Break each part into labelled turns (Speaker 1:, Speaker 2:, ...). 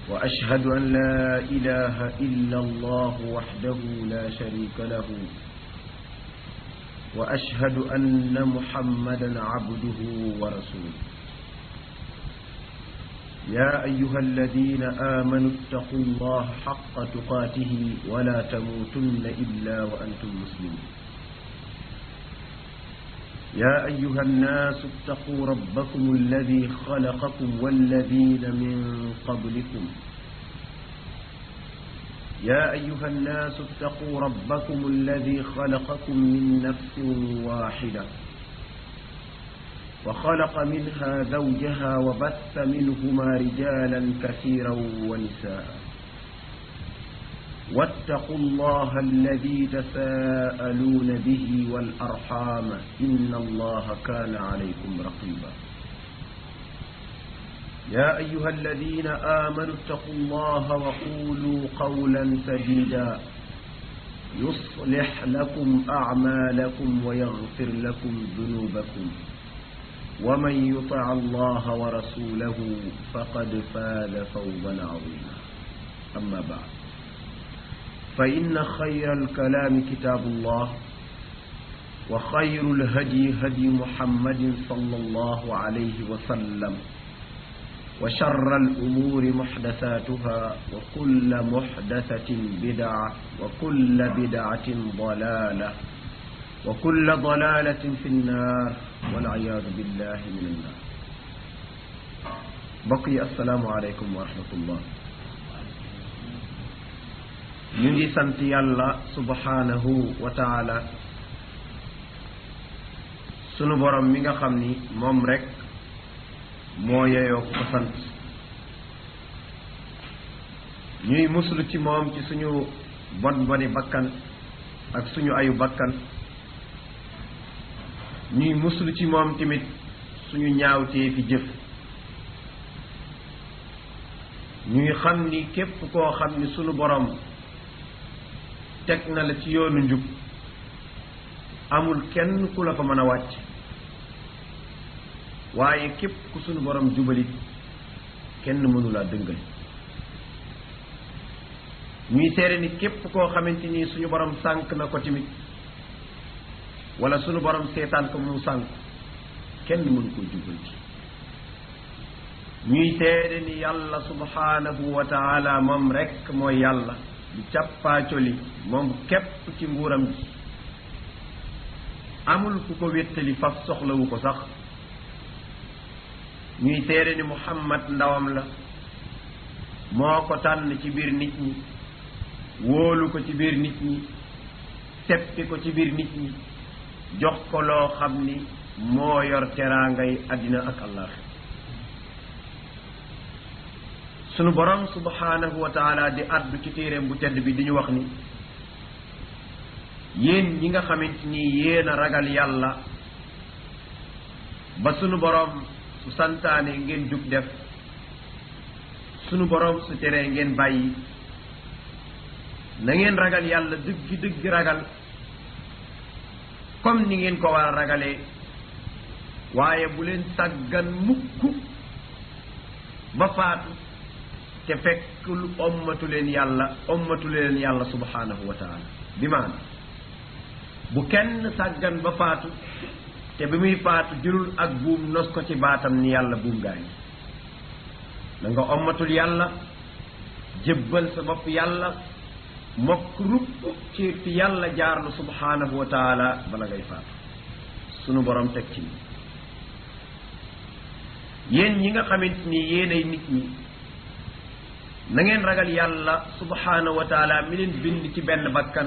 Speaker 1: وأشهد أن لا إله إلا الله وحده لا شريك له وأشهد أن محمدا عبده ورسوله يا أيها الذين آمنوا اتقوا الله حق تقاته ولا تموتن إلا وأنتم مسلمون يا أيها الناس اتقوا ربكم الذي خلقكم والذين من قبلكم يا أيها الناس اتقوا ربكم الذي خلقكم من نفس واحدة وخلق منها زوجها وبث منهما رجالا كثيرا ونساء واتقوا الله الذي تساءلون به والأرحام إن الله كان عليكم رقيبا يا أيها الذين آمنوا اتقوا الله وقولوا قولا سديدا يصلح لكم أعمالكم ويغفر لكم ذنوبكم ومن يطع الله ورسوله فقد فاز فوزا عظيما أما بعد فإن خير الكلام كتاب الله وخير الهدي هدي محمد صلى الله عليه وسلم وشر الأمور محدثاتها وكل محدثة بدعة وكل بدعة ضلالة وكل ضلالة في النار والعياذ بالله من النار. بقي السلام عليكم ورحمة الله. ñu ngi sant yàlla subhanahu wa taala sunu borom mi nga xam ni moom rek moo yeyoo ko sant ñuy muslu ci moom ci suñu bon boni bakkan ak suñu ayu bakkan ñuy muslu ci moom tamit suñu ñaawtee fi jëf ñuy xam ni képp koo xam ni sunu borom teg na la ci yoonu njub amul kenn ku la fa mën a wàcc waaye képp ku sunu borom jubalit kenn mënu laa dëngal ñuy seere ni képp koo xamante ni suñu borom sànk na ko tamit wala sunu borom seetaan ko mu sànk kenn mënu koo jubal ci ñuy seere ni yàlla subhanahu wa taala moom rekk mooy yàlla di càppaacoli moom képp ci nguuram gi amul ku ko wéttali faf soxlawu ko sax ñuy seere ni Muhammad ndawam la moo ko tànn ci biir nit ñi wóolu ko ci biir nit ñi seppi ko ci biir nit ñi jox ko loo xam ni moo yor teraangay àddina ak àllaaxira sunu borom subhanahu wa taala di addu ci téeréem bu tedd bi di ñu wax ni yéen ñi nga xamante ni yéen a ragal yàlla ba sunu borom su santaane ngeen jug def sunu borom su teree ngeen bàyyi na ngeen ragal yàlla dëggi dëggi ragal comme ni ngeen ko war a ragalee waaye bu leen sàggan mukk ba faatu te fekk lu ommatu leen yàlla subhanahu wa taala bi maana bu kenn sàggan ba faatu te bi muy faatu jërul ak buum nos ko ci baatam ni yàlla buum gaa yi da nga ommatul yàlla jébbal sa bopp yàlla mokk rupp ci fi yàlla jaarlu subhanahu wa taala bala ngay faatu sunu borom teg ci yéen ñi nga xamante ni yéenay nit ñi na ngeen ragal yàlla subhanahu wa taala mi leen bind ci benn bakkan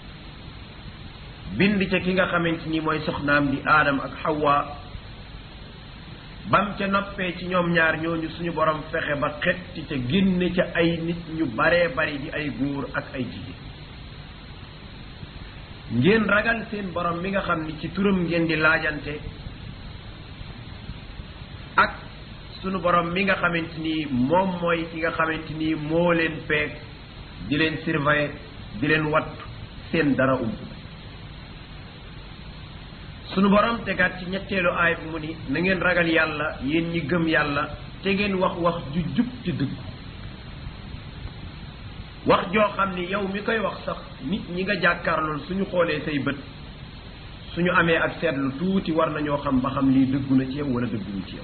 Speaker 1: bind ca ki nga xamante ni mooy soxnaam di aadam ak xawa bam ca noppee ci ñoom ñaar ñooñu suñu borom fexe ba xetti ca génne ca ay nit ñu baree bari di ay góor ak ay jigéen ngeen ragal seen borom mi nga xam ni ci turam ngeen di laajante ak sunu borom mi nga xamante ni moom mooy ki nga xamante ni moo leen peeg di leen surveiller di leen wattu seen dara sunu borom tegaat ci ñetteelu aay bi mu ni na ngeen ragal yàlla yéen ñi gëm yàlla te ngeen wax wax ju jub ci dëgg wax joo xam ni yow mi koy wax sax nit ñi nga jàkkaarlool suñu xoolee say bët suñu amee ak seetlu tuuti war nañoo xam ba xam lii dëggu na ci yow wala dëgguñu ci yow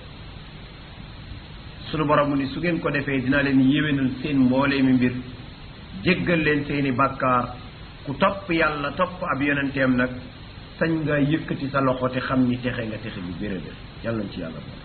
Speaker 1: suñu borom mu ni su ngeen ko defee dinaa leen yéwénal seen mboolee mi mbir jéggal leen seeni bàkkaar ku topp yàlla topp ab yonenteem nag sañ nga yëkkati sa loxo te xam ni texe nga texe bu bérébér yàlla nañ ci yàlla boole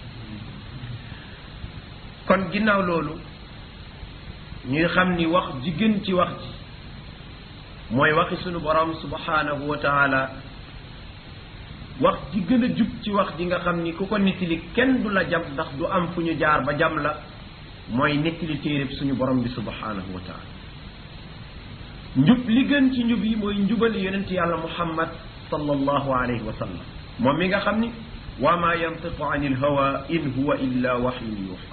Speaker 1: kon ginnaaw loolu ñuy xam ni wax ji gën ci wax ji mooy waxi sunu borom subhanahu wa taala wax ji gën a jub ci wax ji nga xam ni ku ko nettali kenn du la jam ndax du am fu ñu jaar ba jam la mooy nettali téereb suñu borom bi subhanahu wa taala njub li gën ci njub yi mooy njubali yonent yàlla muhammad sallallahu alayhi wa sallam moom mi nga xam ni wa ma yantiqu anil hawa in huwa illa wahyun yuha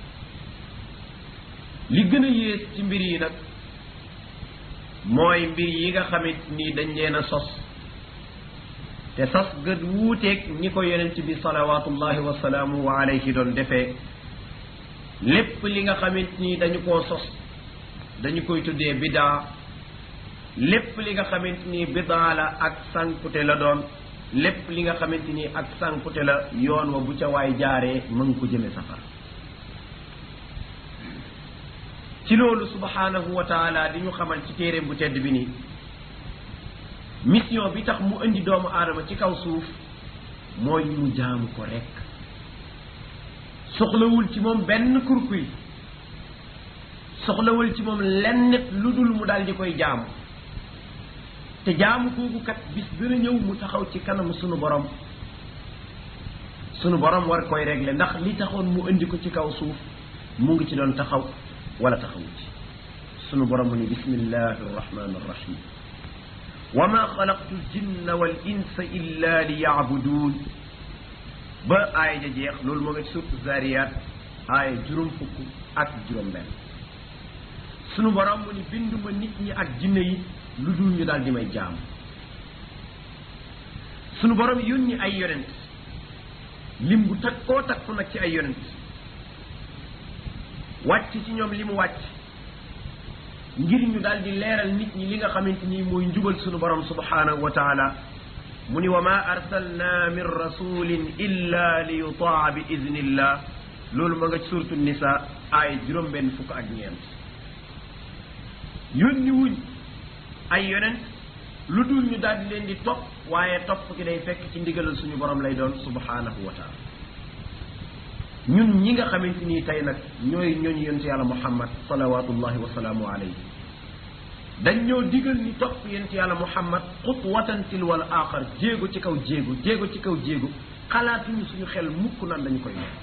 Speaker 1: li gën a yées ci mbir yi nag mooy mbir yi nga xamit ni dañ leen a sos te sos gët wuuteeg ñi ko yonent bi salawatullahi wa salaamuhu alayhi doon defee lépp li nga xamit ni dañu koo sos dañu koy tuddee bidaa lépp li nga xamante ni bidaa la ak sànkute la doon lépp li nga xamante ni ak sànkute la yoon wa bu ca waay jaaree mën ko jëme safara ci loolu subhanahu wa taala di ñu xamal ci téeréem bu tedd bi nii mission bi tax mu indi doomu aadama ci kaw suuf mooy mu jaamu ko rekk soxlawul ci moom benn kurkuy soxlawul ci moom lenn lu dul mu daal di koy jaamu te jaamu googu kat bis dina ñëw mu taxaw ci kanam sunu borom war koy régler ndax li taxoon mu indi ko ci kaw suuf mu ngi ci doon taxaw wala taxawu ci sunu borom mu ni bismillahi arrahmani arrahim wa ma xalaqtu ljinna wal insa illa li yacbuduun ba aaya ja jeex loolu moo nga ci surtu zariyat aaya juróom fukk ak juróom benn sunu borom mu ni binduma nit ñi ak jinne yi lu dul ñu daal di may jaam sunu borom yónni ay yonent lim bu takkoo takku nag ci ay yonent wàcc ci ñoom li mu wàcc ngir ñu daal di leeral nit ñi li nga xamante ni mooy njubal sunu borom subhanahu wa taala mu ni wa ma arsalna min rasulin illa li yutaa bi idnillah loolu ma nga ci suratu nisa ay juróom benn fukk ak ñeent yónni wuñ ay yonent lu dul ñu daal di leen di topp waaye topp ki day fekk ci ndigalal suñu borom lay doon subhanahu wa taala ñun ñi nga xamante ni tey nag ñooy ñooñu yonent yàlla muhammad salawatullahi wa salaamu alayhi dañ ñoo digal ni topp yonent yàlla muhammad xutwatan tilwal aaxar jéego ci kaw jéego jéego ci kaw jéego xalaatuñu suñu xel mukk naan dañu koy nekk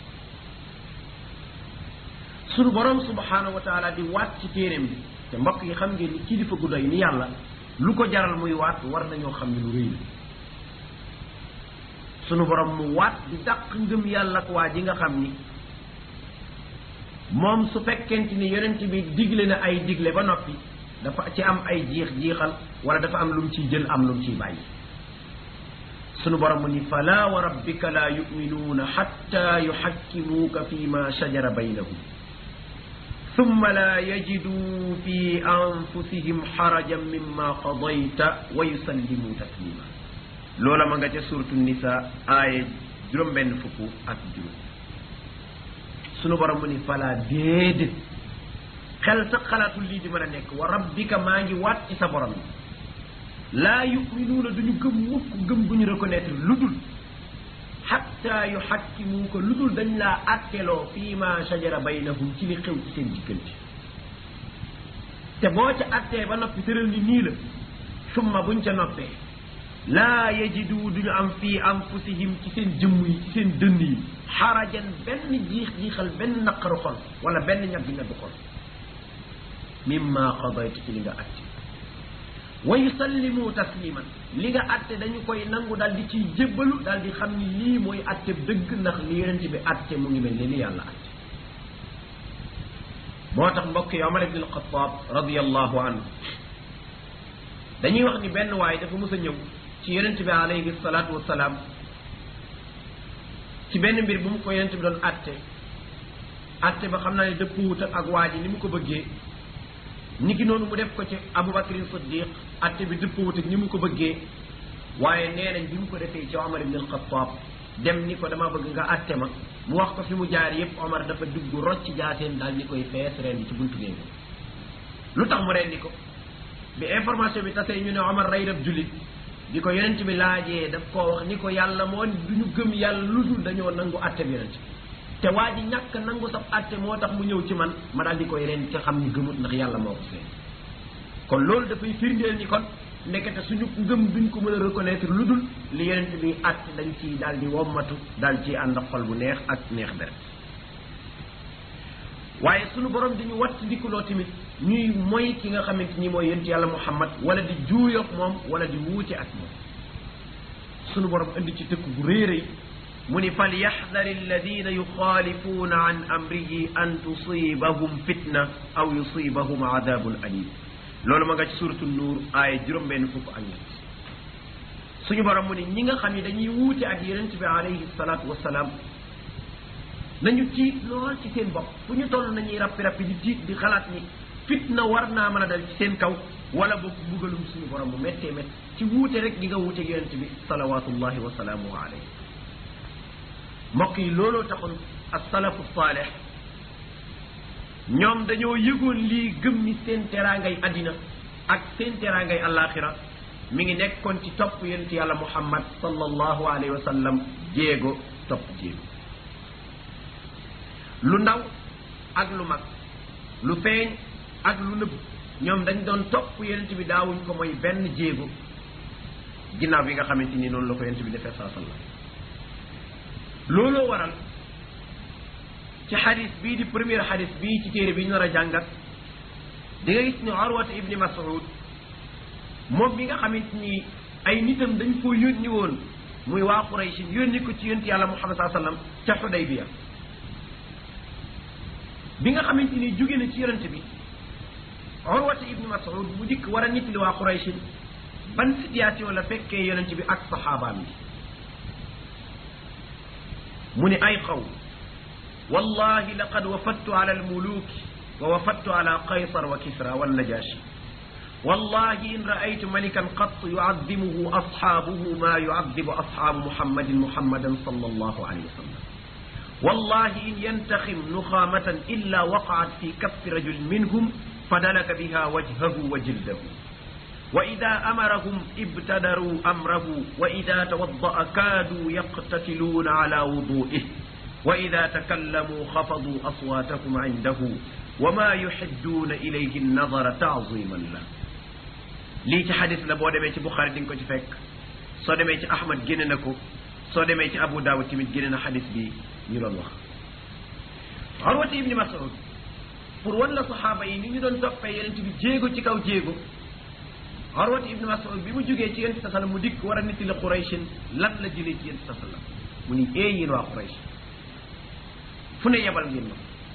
Speaker 1: suñu borom subhanahu wa taala di waat ci téeréem bi te mbokk yi xam ngeen ni kilifa gu doy ni yàlla lu ko jaral muy waat war nañoo xam ne lu rëy la sunu borom mu waat di dàq ngëm yàlla ak waa ji nga xam ni moom su fekkente ni yonent bi digle na ay digle ba noppi dafa ci am ay jiixal wala dafa am lu mu ciy jël am lu mu ciy bàyyi sunu borom mu ni fala wa rabbika la yuminuuna xatta yuxakkimuuka fi ma shajara baynahum thumma la yajiduu fi anfusihim xarajan mimma qadayta wa yusallimuu taslima loola ma nga ca suratu nisa aaya juróom benn fukk ak juróom sunu borom mu ni fala déedéet xel sax xalaatul lii di mën a nekk wa rabbika maa ngi waat ci sa borom yi laa yuminuuna duñu gëm mukk gëm bu ñu reconnaître lu dul xatta yuxakkimuuka lu dul dañ laa atteloo fii ma shajara baynahum ci li xew ci seen diggante te boo ca attee ba noppi tëral ni nii la summa buñ ca noppee laa yajidu duñu am fii anfusihim ci seen jëmm yi ci seen dënn yi xarajan benn jiixal benn naqaru xol wala benn ñagg-ñagg xol mimma qadayta ci li nga atte wa yusallimu tasliman li nga atte dañu koy nangu daal di ciy jébbalu daal di xam ni lii mooy atte dëgg ndax li yonent bi atte mu ngi mel ni li yàlla atte moo tax mbokk yi Omar ibn al-Khattab radiyallahu anhu dañuy wax ni benn waay dafa mës a ñëw ci yonent bi alayhi salaatu wasalaam ci benn mbir bu mu ko yonent bi doon atte ba xam naa ne dëppuwut ak waa ji ni mu ko bëggee niki noonu mu def ko ci Abu Bakrin Siddiq atte bi dëppwut ak ni mu ko bëggee waaye nee nañ bi mu ko defee ci Omar ibn al-Khattab dem ni ko dama bëgg nga atte ma mu wax ko fi mu jaar yépp Omar dafa dugg rocc jaateen daal ni koy fees rendi ci buntu génn lu tax mu rendi ko bi information bi tasee ñu ne Omar rey daf jullit di ko yonent bi laajee daf koo wax ni ko yàlla moo duñu gëm yàlla lu dul dañoo nangu atte bi yonent te waa ji ñàkk nangu sab atte moo tax mu ñëw ci man ma daal di koy rendi te xam ni gëmut ndax yàlla moo ko fee kon loolu dafay firndeel ni kon ndekete suñu ngëm duñ ko mën a reconnaître lu dul li yonent bi atte dañ ci daal di wommatu daal ci ànd ak xol bu neex ak neex deret waaye suñu borom dañu watt ndikuloo tamit ñuy moy ki nga xamante ni mooy yonent yàlla Muhammad wala di juuyoog moom wala di wuute ak moom suñu borom indi ci tëkk bu rëy rëy mu ni fal yaxdari alladina yuxaalifuuna an amrihi an tusibahum fitna aw yusibahum adabun alim loolu ma nga ci suratu nuur aaya juróom-benn fukk ak ñett suñu borom mu ni ñi nga xam ne dañuy wuute ak yonent bi alayhi salaatu wasalaam nañu tiit lool ci seen bopp fu ñu toll nañuy rappi di tiit di xalaat ni fitna war naa mën a dal ci seen kaw wala boog mbugalum suñu borom bu méttee métt ci wuute rek di nga wuute ak yonent bi salawatullahi wa salaamuhu alayhi mbokk yi looloo taxoon as-salafu saalih ñoom dañoo yëgoon lii gëm ni seen teraangay addina ak seen teraangay alaxira mi ngi nekkoon ci topp yonent yàlla Muhammad sallallahu alayhi wa sallam jéego topp jéego lu ndaw ak lu mag lu feeñ ak lu nëbb ñoom dañ doon topp yonent bi daawuñ ko mooy benn jéego ginnaaw bi nga xamante ni noonu la ko yonent bi defee saa sallam looloo waral ci xadis bii di premier xadis bii ci téere bi ñu nar a jàngat di nga gis ni Urwata ibni Mas'ud moom bi nga xamante ni ay nitam dañ ko yónni woon muy waa Quraysh yónni ko ci yonent yàlla Muhammad saa sallam ca Xudaybiya bi nga xamante ni jóge na ci yonent bi Urwata ibni Mas'ud mu dikk war a nittali waa Quraysh ban situation la fekkee yonent bi ak saxaabaam yi mu ne ay xaw wallahi laqad wafadtu ala almuluki wa wafadtu ala qaysar wa kisra wannajashi wallahi in raaytu malikan qat yucadimuhu asxaabuhu ma yucadibu asxaabu muhammadan sallallahu alayhi wa sallam wallahi in yantaxim nuxaamatan illa waqaat fi kaffi rajul minhum fadalaka biha wajhahu wa jildahu wa ida amarahum ibtadaruu amrahu wa ida tawadda'a kaaduu yaqtatiluuna ala wudu'ih wa ida takallamuu xafaduu aswaatahum indahu wa ma yuxidduuna ilayhi nadara taaziman la lii ci xadis la boo demee ci Buxaari di nga ko ci fekk soo demee ci Ahmad génne na ko soo demee ci Abu Daawud tamit génne na xadis bi ñu doon wax Urwata ibni Mas'ud pour wan la saxaaba yi ni ñu doon toppee yonent bi jéego ci kaw jéego Urwata ibni Mas'ud bi mu jógee ci yonent sallam mu dikk war a nitti la Qurayshin lan la jëlee ci yonent sallam mu ni yéen waa Quraysh fu ne yebal ngeen ma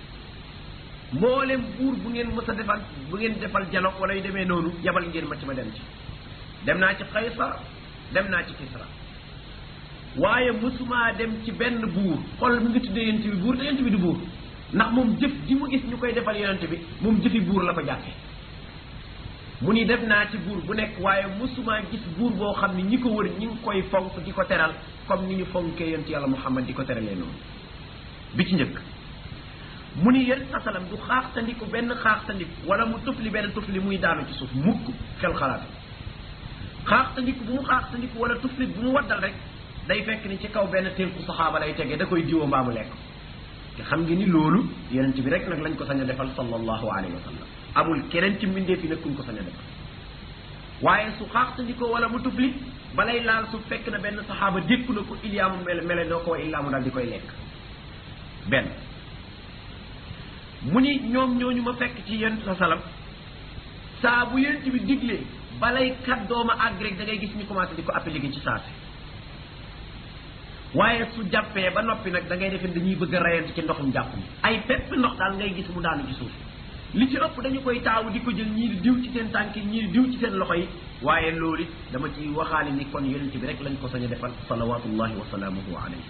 Speaker 1: mboolem buur bu ngeen mës a defal bu ngeen defal dialogue wala yu demee noonu yebal ngeen ma ci ma dem ci dem naa ci Qaysar dem naa ci Kisra waaye mësumaa dem ci benn buur xool mu ngi tuddee yonent bi buur te yonent bi du buur ndax moom jëf ji mu gis ñu koy defal yonent bi moom jëfi buur la ko jàppee mu ni def naa ci buur bu nekk waaye mësumaa gis buur boo xam ni ñi ko wër ñi ngi koy fonk di ko teral comme ni ñu fonkee yonent yàlla Muhammad di ko teralee noonu bi ci njëkk mu ni yonent sasalam du xaaxtandiku benn xaaxtandiku wala mu tufli benn tufli muy daanu ci suuf mukk xel xalaat xaaxtandiku bu mu xaaxtandiku wala tufli bu mu waddal rek day fekk ni ci kaw benn tënku saxaaba lay tegee da koy diwoo mbaa mu lekk te xam nga ni loolu yonent bi rek nag lañ ko sañ a defal sallallahu alayhi wa sallam amul keneen ci mbindee fi nag kuñ ko sañ a defal waaye su xaaxtandikoo wala mu tufli balay laal su fekk na benn saxaaba dékku na ko iliyaamu mele noo ko wa illaamu daal di koy lekk benn mu ni ñoom ñooñu ma fekk ci yonent sa salam saa bu yonent bi diglee balay kat dooma àgg rek da ngay gis ñu commencé di ko appliquer ci saasi waaye su jàppee ba noppi nag da ngay defe dañuy bëgg a rayante ci ndoxum jàpp mi ay pepp ndox daal ngay gis mu daanu ci suuf li ci ëpp dañu koy taawu di ko jël ñii di diw ci seen tànk yi ñii di diw ci seen loxo yi waaye loolu it dama ci waxaale ni kon yonent bi rek lañ ko sañ a defal salawatullahi wa salaamuhu alayhi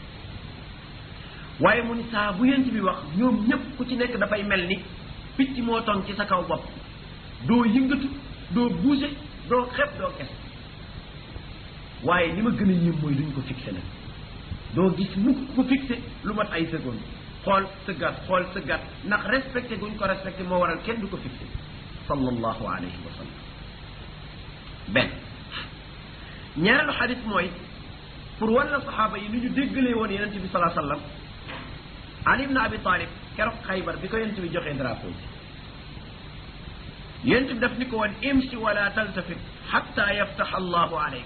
Speaker 1: waaye mu ni saa bu yonent bi wax ñoom ñëpp ku ci nekk dafay mel ni picc moo toog ci sa kaw bopp doo yëngatu doo bouger doo xeb doo kes waaye li ma gën a yëm mooy duñ ko fixé nag doo gis mukk ko fixé lu mat ay seconde xool sëggaat ndax respecté guñ ko respecté moo waral kenn du ko fixé sallallahu alayhi wa sallam benn ñaareelu xadis mooy pour wan la saxaaba yi ni ñu déggalee woon yonent bi salaa sallam Ali ibn Abi Talib keroog Xaybar bi ko yonent bi joxee drapeau bi yonent bi daf ni ko woon imshi wala taltafit xatta yaftax allahu aleyk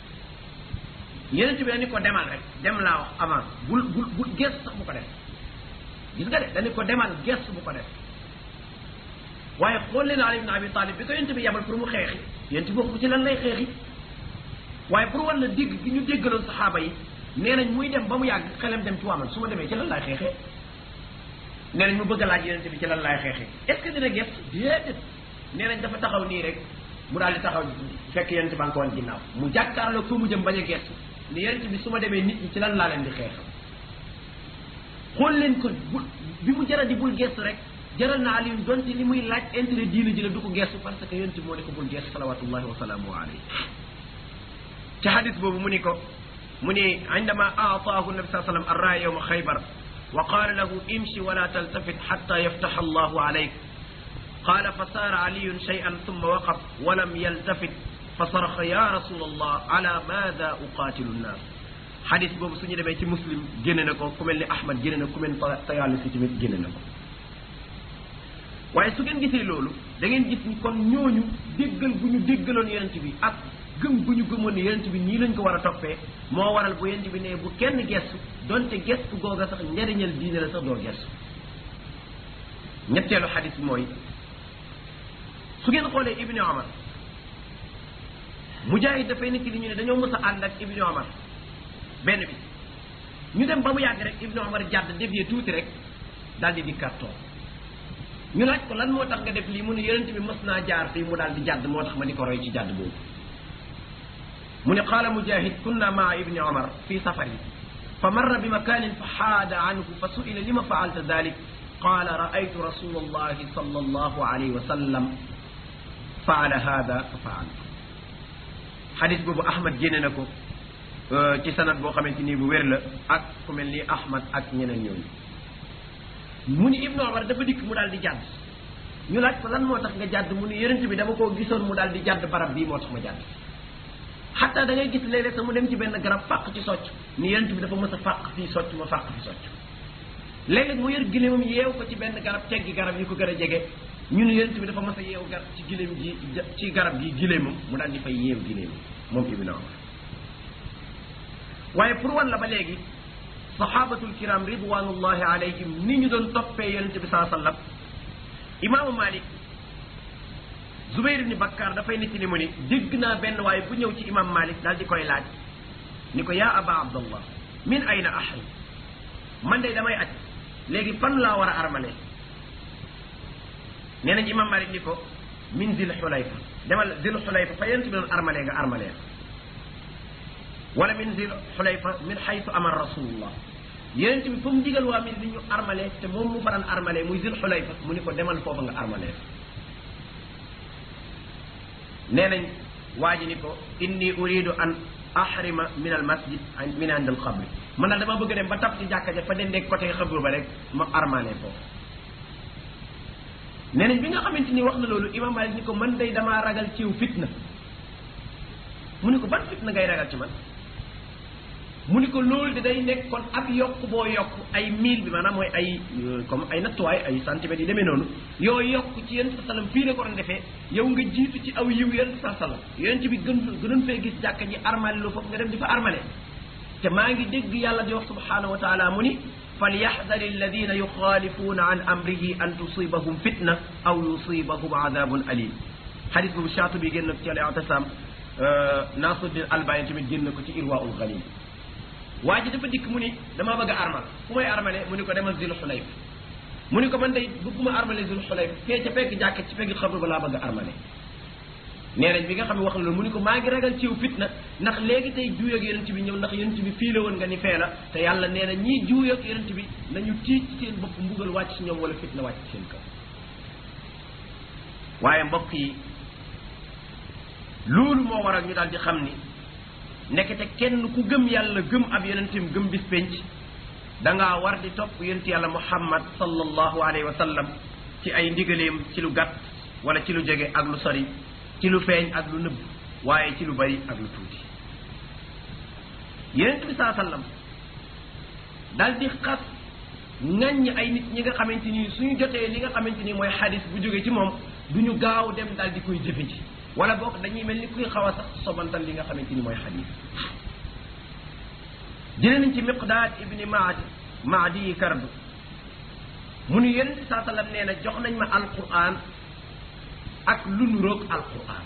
Speaker 1: yonent bi dañu ko demal rek dem laa wax avant bul gestu sax bu ko def gis nga de dañu ko demal gestu bu ko def waaye xool leen Ali ibn Abi Talib bi ko yonent bi yabal pour mu xeexi yonent bi wax ko ci lan lay xeexi waaye pour war la dégg gi ñu déggaloon saxaaba yi nee nañ muy dem ba mu yàgg xelam dem ci waaman su ma demee ci lan laay xeexee nee nañ mu bëgg a laaj yonent bi ci lan laay xeexee est-ce que dina gestu déedéet nee nañ dafa taxaw nii rek mu daal di taxaw fekk yonent ba nga ko woon ginnaaw mu jàkkaarloo fa mu jëm bañ a gestu ni yonent bi su ma demee nit ñi ci lan laa leen di xeex xool leen ko bi mu jara di bul gestu rek jaral na Aliou donte li muy laaj intérêt diine ji la du ko gestu parce que yonent bi moo ne ko bul gestu salawatullahi wa salaamu alayhi ci hadis boobu mu ni indama aataahu nabi saa sallam arraaya yowma xaybar wa qaala lahu imshi wala taltafit xatta yaftaxa allahu alayk qaala fa saara aliyun shay'an thumma waqaf walam yaltafit fa saraxa ya rasul allah ala maada uqaatilu nnaas hadis boobu suñu demee ci muslim génne na ko ku mel ni ahmad génne na ku mel ni Tayaalisi tamit génne na ko waaye su ngeen gisee loolu da ngeen gis ni kon ñooñu déggal bu ñu déggaloon yonent bi ak gëm bu ñu gëmoon ne yonent bi nii lañ ko war a toppee moo waral bu yonent bi ne bu kenn gestu donte gestu googa sax njariñal diine la sax doo gestu ñetteelu xadis mooy su ngeen xoolee Ibni Omar Mujaahid dafay nekk li ñu ne dañoo mës a ànd ak Ibni Omar benn bi ñu dem ba mu yàgg rek Ibni Omar jàdd dévier tuuti rek daal di dikkaat toog ñu laaj ko lan moo tax nga def lii mu ne yonent bi mës naa jaar fii mu daal di jàdd moo tax ma di ko roy ci jàdd boobu mu ne qaala Mujahid kunna maa ibni Omar fi safari fa marra bi makanin fa xaada anhu fa su'ila lima faalta dalik qaala raaytu rasula allahi sallallahu alayhi wa sallam faala hada fa faaltu xadis boobu Ahmad génne na ko ci sanad boo xamante ni bu wér la ak ku mel ni Ahmad ak ñeneen ñooñu mu ni Ibnu Omar dafa dikk mu daal di jàdd ñu laaj ko lan moo tax nga jàdd mu ni yonent bi dama koo gisoon mu daal di jàdd barab bii moo tax ma jàdd xataa da ngay gis léeg-léeg sax mu dem ci benn garab fàq ci socc ni yonent bi dafa mës a fàq fii socc ma fàq fi socc léeg-léeg mu yor giléemam yeew ko ci benn garab teggi garab yi ko gën a jege ñu ni yonent bi dafa mës a yeew garab ci giléem ji ci garab gi giléemam mu daal di fay yeew giléemam moom Ibnu Omar waaye pour wan la ba léegi sahabatul kiram ridwanullahi alayhim ni ñu doon toppee yonent bi saa sallam imaamu Malik Zubayr ibn Bakkar dafay nit li mu ni dégg naa benn waaye bu ñëw ci imam Malik daal di koy laaj ni ko yaa aba abdallah min ayna ahri man de damay aj léegi fan laa war a armale nee nañ imam Malik ni ko min zil xulayfa demal zil xulayfa fa yonent bi doon armale nga armale wala min zil xulayfa min xaytu amar rasulullah yonent bi fu mu digal waa min di ñu armale te moom mu faran armale muy zil xulayfa mu ni ko demal foofa nga armale nee nañ waa ji ni ko inni uridu an ahrima min al masjid min ind al xabri man daal dama bëgg dem ba tab ci jàkka ja fa dendeeg côté xabru ba rek ma armale foofu nee nañ bi nga xamante ni wax na loolu imam Malik ni ko man day damaa ragal ciw fitna mu ni ko ban fitna ngay ragal ci man mu ni ko loolu de day nekk kon ab yokk boo yokk ay mille bi maanaam mooy ay comme ay nattuwaay ay centimètres yi demee noonu yoo yokk ci yonent bi sallam fii la ko doon defee yow nga jiitu ci aw yiw yonent bi sallam yonent bi gënoon fee gis jàkka ji armale lu foofu nga dem di fa armale te maa ngi dégg yàlla di wax subhanahu wa taala mu ni falyahdari alladina yuxaalifuuna an amrihi an tusibahum fitna aw yusibahum adabun alim xadis boobu Shaatibi génn ko ci al-i'tisaam Naasiruddin Albani tamit génn ko ci Irwaa'ul Ghalil waa ji dafa dikk mu ni damaa bëgg a armal fu may armale mu ni ko demal Zul Xulayfa mu ni ko man day bëgguma armale Zul Xulayfa fee ca pegg jàkka ci pegg xabru ba laa bëgg a armale nee nañ bi nga xam ne wax na loolu mu ni ko maa ngi ragal ciw fitna ndax léegi tey juuyoog yonent bi ñëw ndax yonent bi fii la woon nga ni fee la te yàlla nee na ñii juuyoog yonent bi nañu tiit ci seen bopp mbugal wàcc ci ñoom wala fitna wàcc ci seen kaw waaye mbokk yi loolu moo waral ñu daal di xam ni nekkete kenn ku gëm yàlla gëm ab yonentam gëm bis penc dangaa war di topp yonent yàlla muhammad sallallahu alayhi wa sallam ci ay ndigaleem ci lu gàtt wala ci lu jege ak lu sori ci lu feeñ ak lu nëbb waaye ci lu bari ak lu tuuti yonent bi saa sallam daal di xas ŋaññ ay nit ñi nga xamante ni suñu jotee li nga xamante ni mooy xadis bu jógee ci moom duñu gaaw dem daal di koy jëfe ji wala boog dañuy mel ni kuy xaw a sax sobantal li nga xamante ni mooy xadis jëlee nañ ci miqdaad ibni maadi yi kardu mu ni yonent bi saa sallam nee na jox nañ ma alquran ak lu nu roog alquran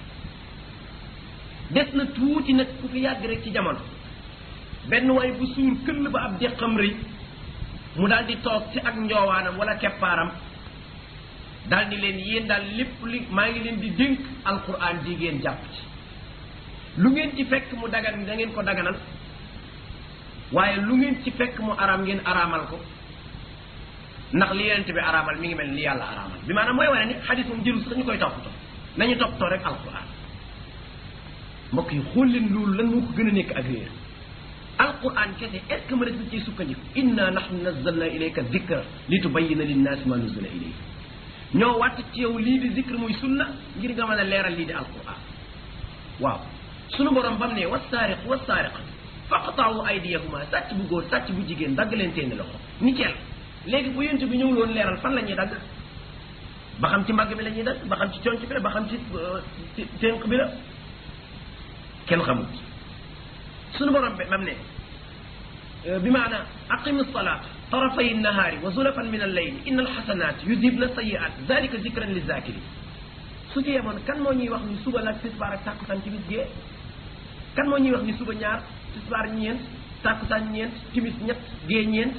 Speaker 1: des na tuuti nag ku fi yàgg rek ci jamono benn waay bu suur këll ba ab deqam rëy mu daal di toog ci ak njoowaanam wala keppaaram daal di leen yéen daal lépp li maa ngi leen di dénk alquran di ngeen jàpp ci lu ngeen ci fekk mu dagan da ngeen ko daganal waaye lu ngeen ci fekk mu araam ngeen araamal ko ndax li yonent bi araamal mi ngi mel ni yàlla araamal bi maanaam mooy wane ni xadis moom jërul sax ñu koy toppatoo nañu toppatoo rek alquran mbokk yi xool leen loolu lan moo ko gën a nekk ak réer alquran kese est ce que ma des na ciy sukkandiku inna nahnu nazzalna ilayka dhikra li tubayyina linnaasi ma nuzila ilayhi ñoo wàtt ci yow lii di zikr muy sunna ngir nga mën a leeral lii di alquran waaw sunu borom bam ne wassaariqu wassaariqatu faqta'u aydiyahuma sàcc bu góor sàcc bu jigéen dagg leen seeni loxo ni ceel léegi bu yent bi ñëwul woon leeral fan la ñuy dagg ba xam ci mbagg bi la ñuy dagg ba xam ci conc bi la ba xam ci ténk bi la kenn xamut sunu borom bi mam ne bi maana aqimi salaat tarafay nahaari wa zulafan min al-layli inna al-hasanat yudhibna sayyi'at dhalika zikran liz-zakirin su ci yemoon kan moo ñuy wax ni suba la tisbaar ak tàkkusaan timis gee kan moo ñuy wax ni suba ñaar tisbaar ñeent tàkkusaan ñeent timis ñett gee ñeent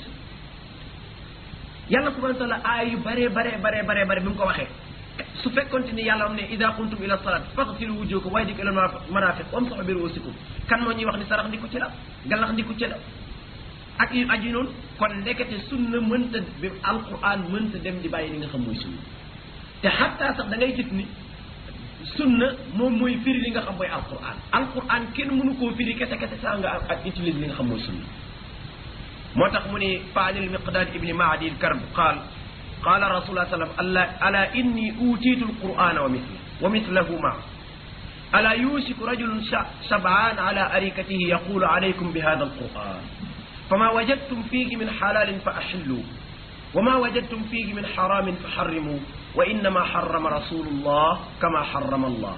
Speaker 1: yàlla subhanahu wa taala aay yu bare bi mu ko waxee su fekkonte ni yàlla am ne ida qumtum ila salat faghsilu wujuhakum wa aydiyakum ila marafiq wamsahu bi ru'usikum kan moo ñuy wax ni sarax ndiku ci la galax ndiku ci la ak yu aju noonu kon ndekete sunna mënta bi alquran mënta dem di bàyyi li nga xam mooy sunna te xatta sax da ngay gis ni sunna moom mooy firi li nga xam mooy alquran kenn mënu koo firi kese saa nga ak utilise li nga xam mooy sunna moo tax mu ne faanil miqdaad ibni maadi al-karb qaala rasulullah sallam ala inni utiitu alqur'ana wa mithlahu ma ala yusiku rajulun shab'an ala arikatihi yaqulu alaykum bi hadha alquran fama wajadtum fihi min halalin fa ahillu وما وجدتم فيه من حرام فحرموا وإنما حرم رسول الله كما حرم الله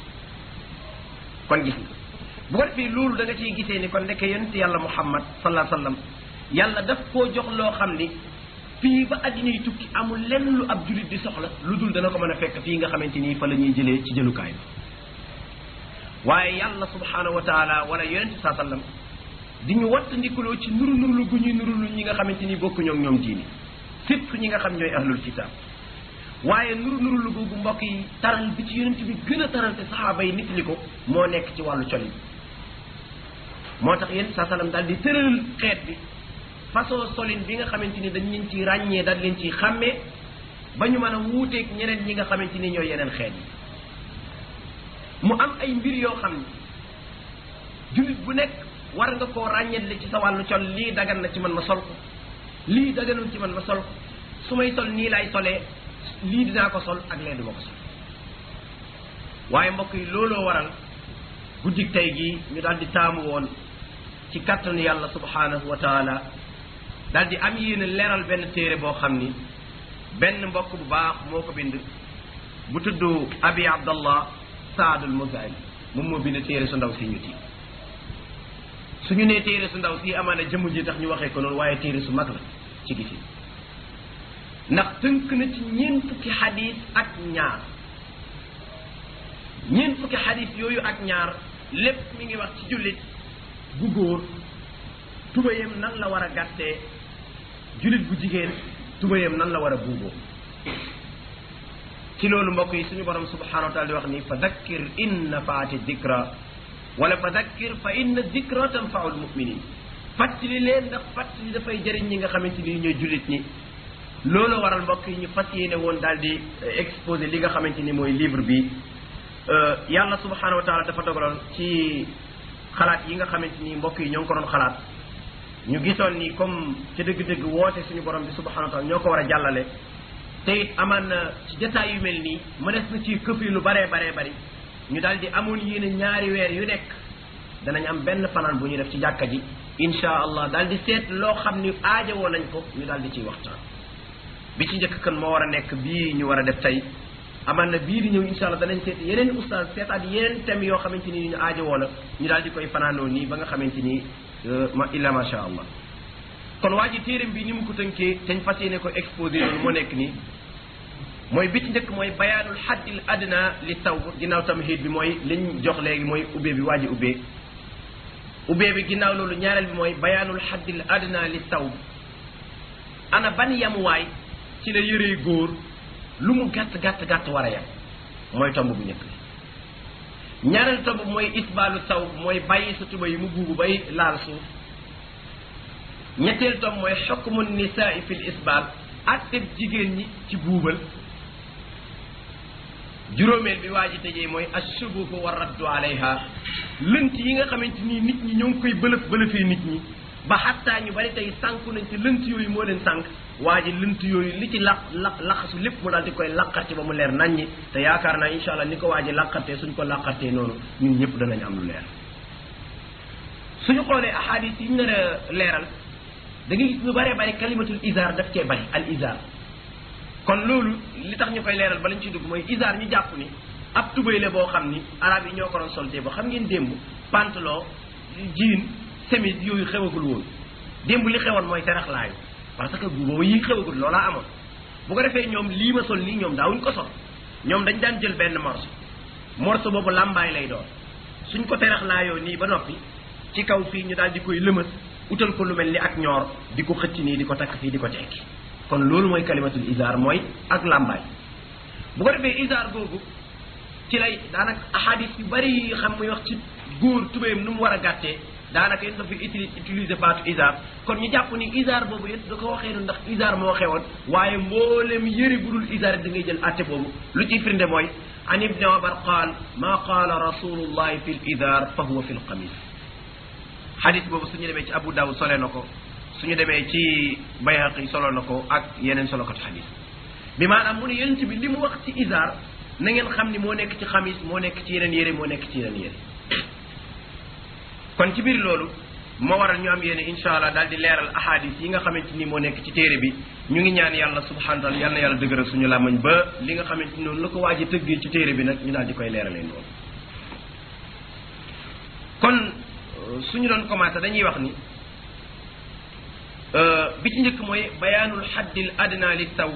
Speaker 1: kon gis nga bu ko defee loolu da nga ciy gisee ni kon nekk yonent yàlla Muhammad sallallahu alayhi wa sallam yàlla daf koo jox loo xam ni fii ba àddina yi tukki amul lenn lu ab julit di soxla lu dul dana ko mën a fekk fii nga xamante ni fa la ñuy jëlee ci jëlukaay bi waaye yàlla subhanahu wa taala wala yonent saa sallam di ñu wattandikuloo ci nuru nuru gu ñuy nuru ñi nga xamante ni bokkuñoo ak ñoom diini surtout ñi nga xam ñooy ahlul kitab waaye nuru nuru lu googu mbokk yi taral bi ci yonent bi gën a taral te saxaaba yi nit li ko moo nekk ci wàllu coli bi moo tax yéen saa sallam daal di tëral xeet bi façon solin bi nga xamante ni dañ leen ci ràññee daal leen ci xàmmee ba ñu mën a wuuteeg ñeneen ñi nga xamante ni ñooy yeneen xeet yi mu am ay mbir yoo xam ni jullit bu nekk war nga koo ràññetle ci sa wàllu col lii dagan na ci man ma sol ko lii daganul ci man ma sol ko su may sol nii laay solee lii dinaa ko sol ak lee duma ko sol waaye mbokk yi looloo waral guddik tey gii ñu daal di taamu woon ci kattanu yàlla subhanahu wa taala daal di am yéene leeral benn téere boo xam ni benn mbokk bu baax moo ko bind bu tudd abi abdallah saadul muzali moom moo bind téere su ndaw si ñu tii suñu nee téere su ndaw si amaana jëmm ji tax ñu waxee ko noonu waaye téere su mag la ci gisi ndax tënk na ci ñeent fukki xadis ak ñaar ñeent fukki xadis yooyu ak ñaar lépp mi ngi wax ci jullit bu góor tubayam nan la war a gàttee jullit bu jigéen tubayam nan la war a buuboo ci loolu mbokk yi suñu borom subhanahu wa taala di wax ni fa dakkir in nafaati dikra wala fa dakkir fa inna dikra tanfau lmuminin fàttali leen ndax fàttali dafay jëriñ ñi nga xamante ni ñooy jullit ñi loolu waral mbokk yi ñu fas yéene woon daal di exposé li nga xamante ni mooy livre bi yàlla subhanahu wa taala dafa dogaloon ci xalaat yi nga xamante ni mbokk yi ñoo ngi ko doon xalaat ñu gisoon ni comme ca dëgg-dëgg woote suñu borom bi subhanahu wa taala ñoo ko war a jàllale te it amaan na ci jotaay yu mel nii mënees na ci këf yi lu baree bari ñu daal di amoon yéene ñaari weer yu nekk danañ am benn fanaan bu ñu def ci jàkka ji insha allah daal di seet loo xam ni aajowoo nañ ko ñu daal di ciy waxtaan bi ci njëkk kan moo war a nekk bii ñu war a def tey amaan na bii di ñëw insha allah danañ seet yeneen oustaz seetaat yeneen thèmes yoo xamante ni ñu aajowoo la ñu daal di koy fanaanoo nii ba nga xamante ni illa ma sha allah kon waa ji téeram bi ni mu ko tënkee teñ fas yéene ko exposé loolu moo nekk nii mooy bi ci njëkk mooy bayaanul haddil adna li taw ginnaaw tamhid bi mooy liñ jox léegi mooy ubbee bi waa ji ubbee bi ginnaaw loolu ñaareel bi mooy bayaanul haddil adna li taw ana ban yamuwaay ci la yëree góor lu mu gàtt war a yam mooy tomb bu njëkk bi ñaareel tomb mooy isbaalu taw mooy bàyyi sa tuba yi mu buubu bay laal suuf ñetteel tomb mooy xukmu nisaai fil isbaal atteb jigéen ñi ci buubal juróomeel bi waa ji tëjee mooy ashubuhu wa raddu alayha lënt yi nga xamante ni nit ñi ñoo ngi koy bëlëfee nit ñi ba xattaa ñu bari tey sànku nañ ci lënt yooyu moo leen sànk waa ji lënt yooyu li ci laqasu lépp mu daal di koy laqarti ba mu leer naññi te yaakaar naa insha allah ni ko waa ji laqartee suñ ko laqartee noonu ñun ñëpp danañ am lu leer suñu xoolee ahadis yi ñu nar a leeral da ngay gis lu bëree bëri kalimatul izar daf cee bari al izar kon loolu li tax ñu koy leeral ba lañ ci dugg mooy izar ñu jàpp ni ab tubéy la boo xam ni arab yi ñoo ko doon soltee ba xam ngeen démb pantalon jean chemise yooyu xewagul woon démb li xewoon mooy teraxlaayu parce que boobu yi xewagul loolaa amoon bu ko defee ñoom lii ma sol nii ñoom daawuñ ko sol ñoom dañ daan jël benn morceau boobu làmbaay lay doon suñ ko teraxlaayoo nii ba noppi ci kaw fii ñu daal di koy lëmas utal ko lu mel ni ak ñoor di ko xëcc nii di ko takk fii di ko tekki kon loolu mooy kalimatul izar mooy ak làmbaay bu ko defee izar googu ci lay daanaka ahadis yu bari xam muy wax ci góor tubéyam nu mu war a gàttee daanaka yéen dafa utiliser baatu izar kon ñu jàpp ni izar boobu yéen da ko waxee noonu ndax izar moo xewoon waaye mboolem yëri bu dul izar da ngay jël atte boobu lu ciy firnde mooy an ibni Umar qaal ma qaala rasulullahi fi l izar fa huwa fi l qamis xadis boobu suñu demee ci Abu Dawud sole na ko suñu demee ci Bayhaqi solo na ko ak yeneen solokatu xadis bi maanaam mu ne yonent bi li mu wax ci izar na ngeen xam ni moo nekk ci xamis moo nekk ci yeneen yére moo nekk ci yeneen yére kon ci biir loolu moo waral ñu am yéene insha allah daal di leeral ahadis yi nga xamante ni moo nekk ci téere bi ñu ngi ñaan yàlla subhanahu wa taala yal na yàlla dëgëral suñu làmmañ ba li nga xamante ni noonu la ko waaj a tëggee ci téere bi nag ñu daal di koy leeralee noonu kon suñu doon commencé dañuy wax ni bi ci njëkk mooy bayaanul haddil adna li taw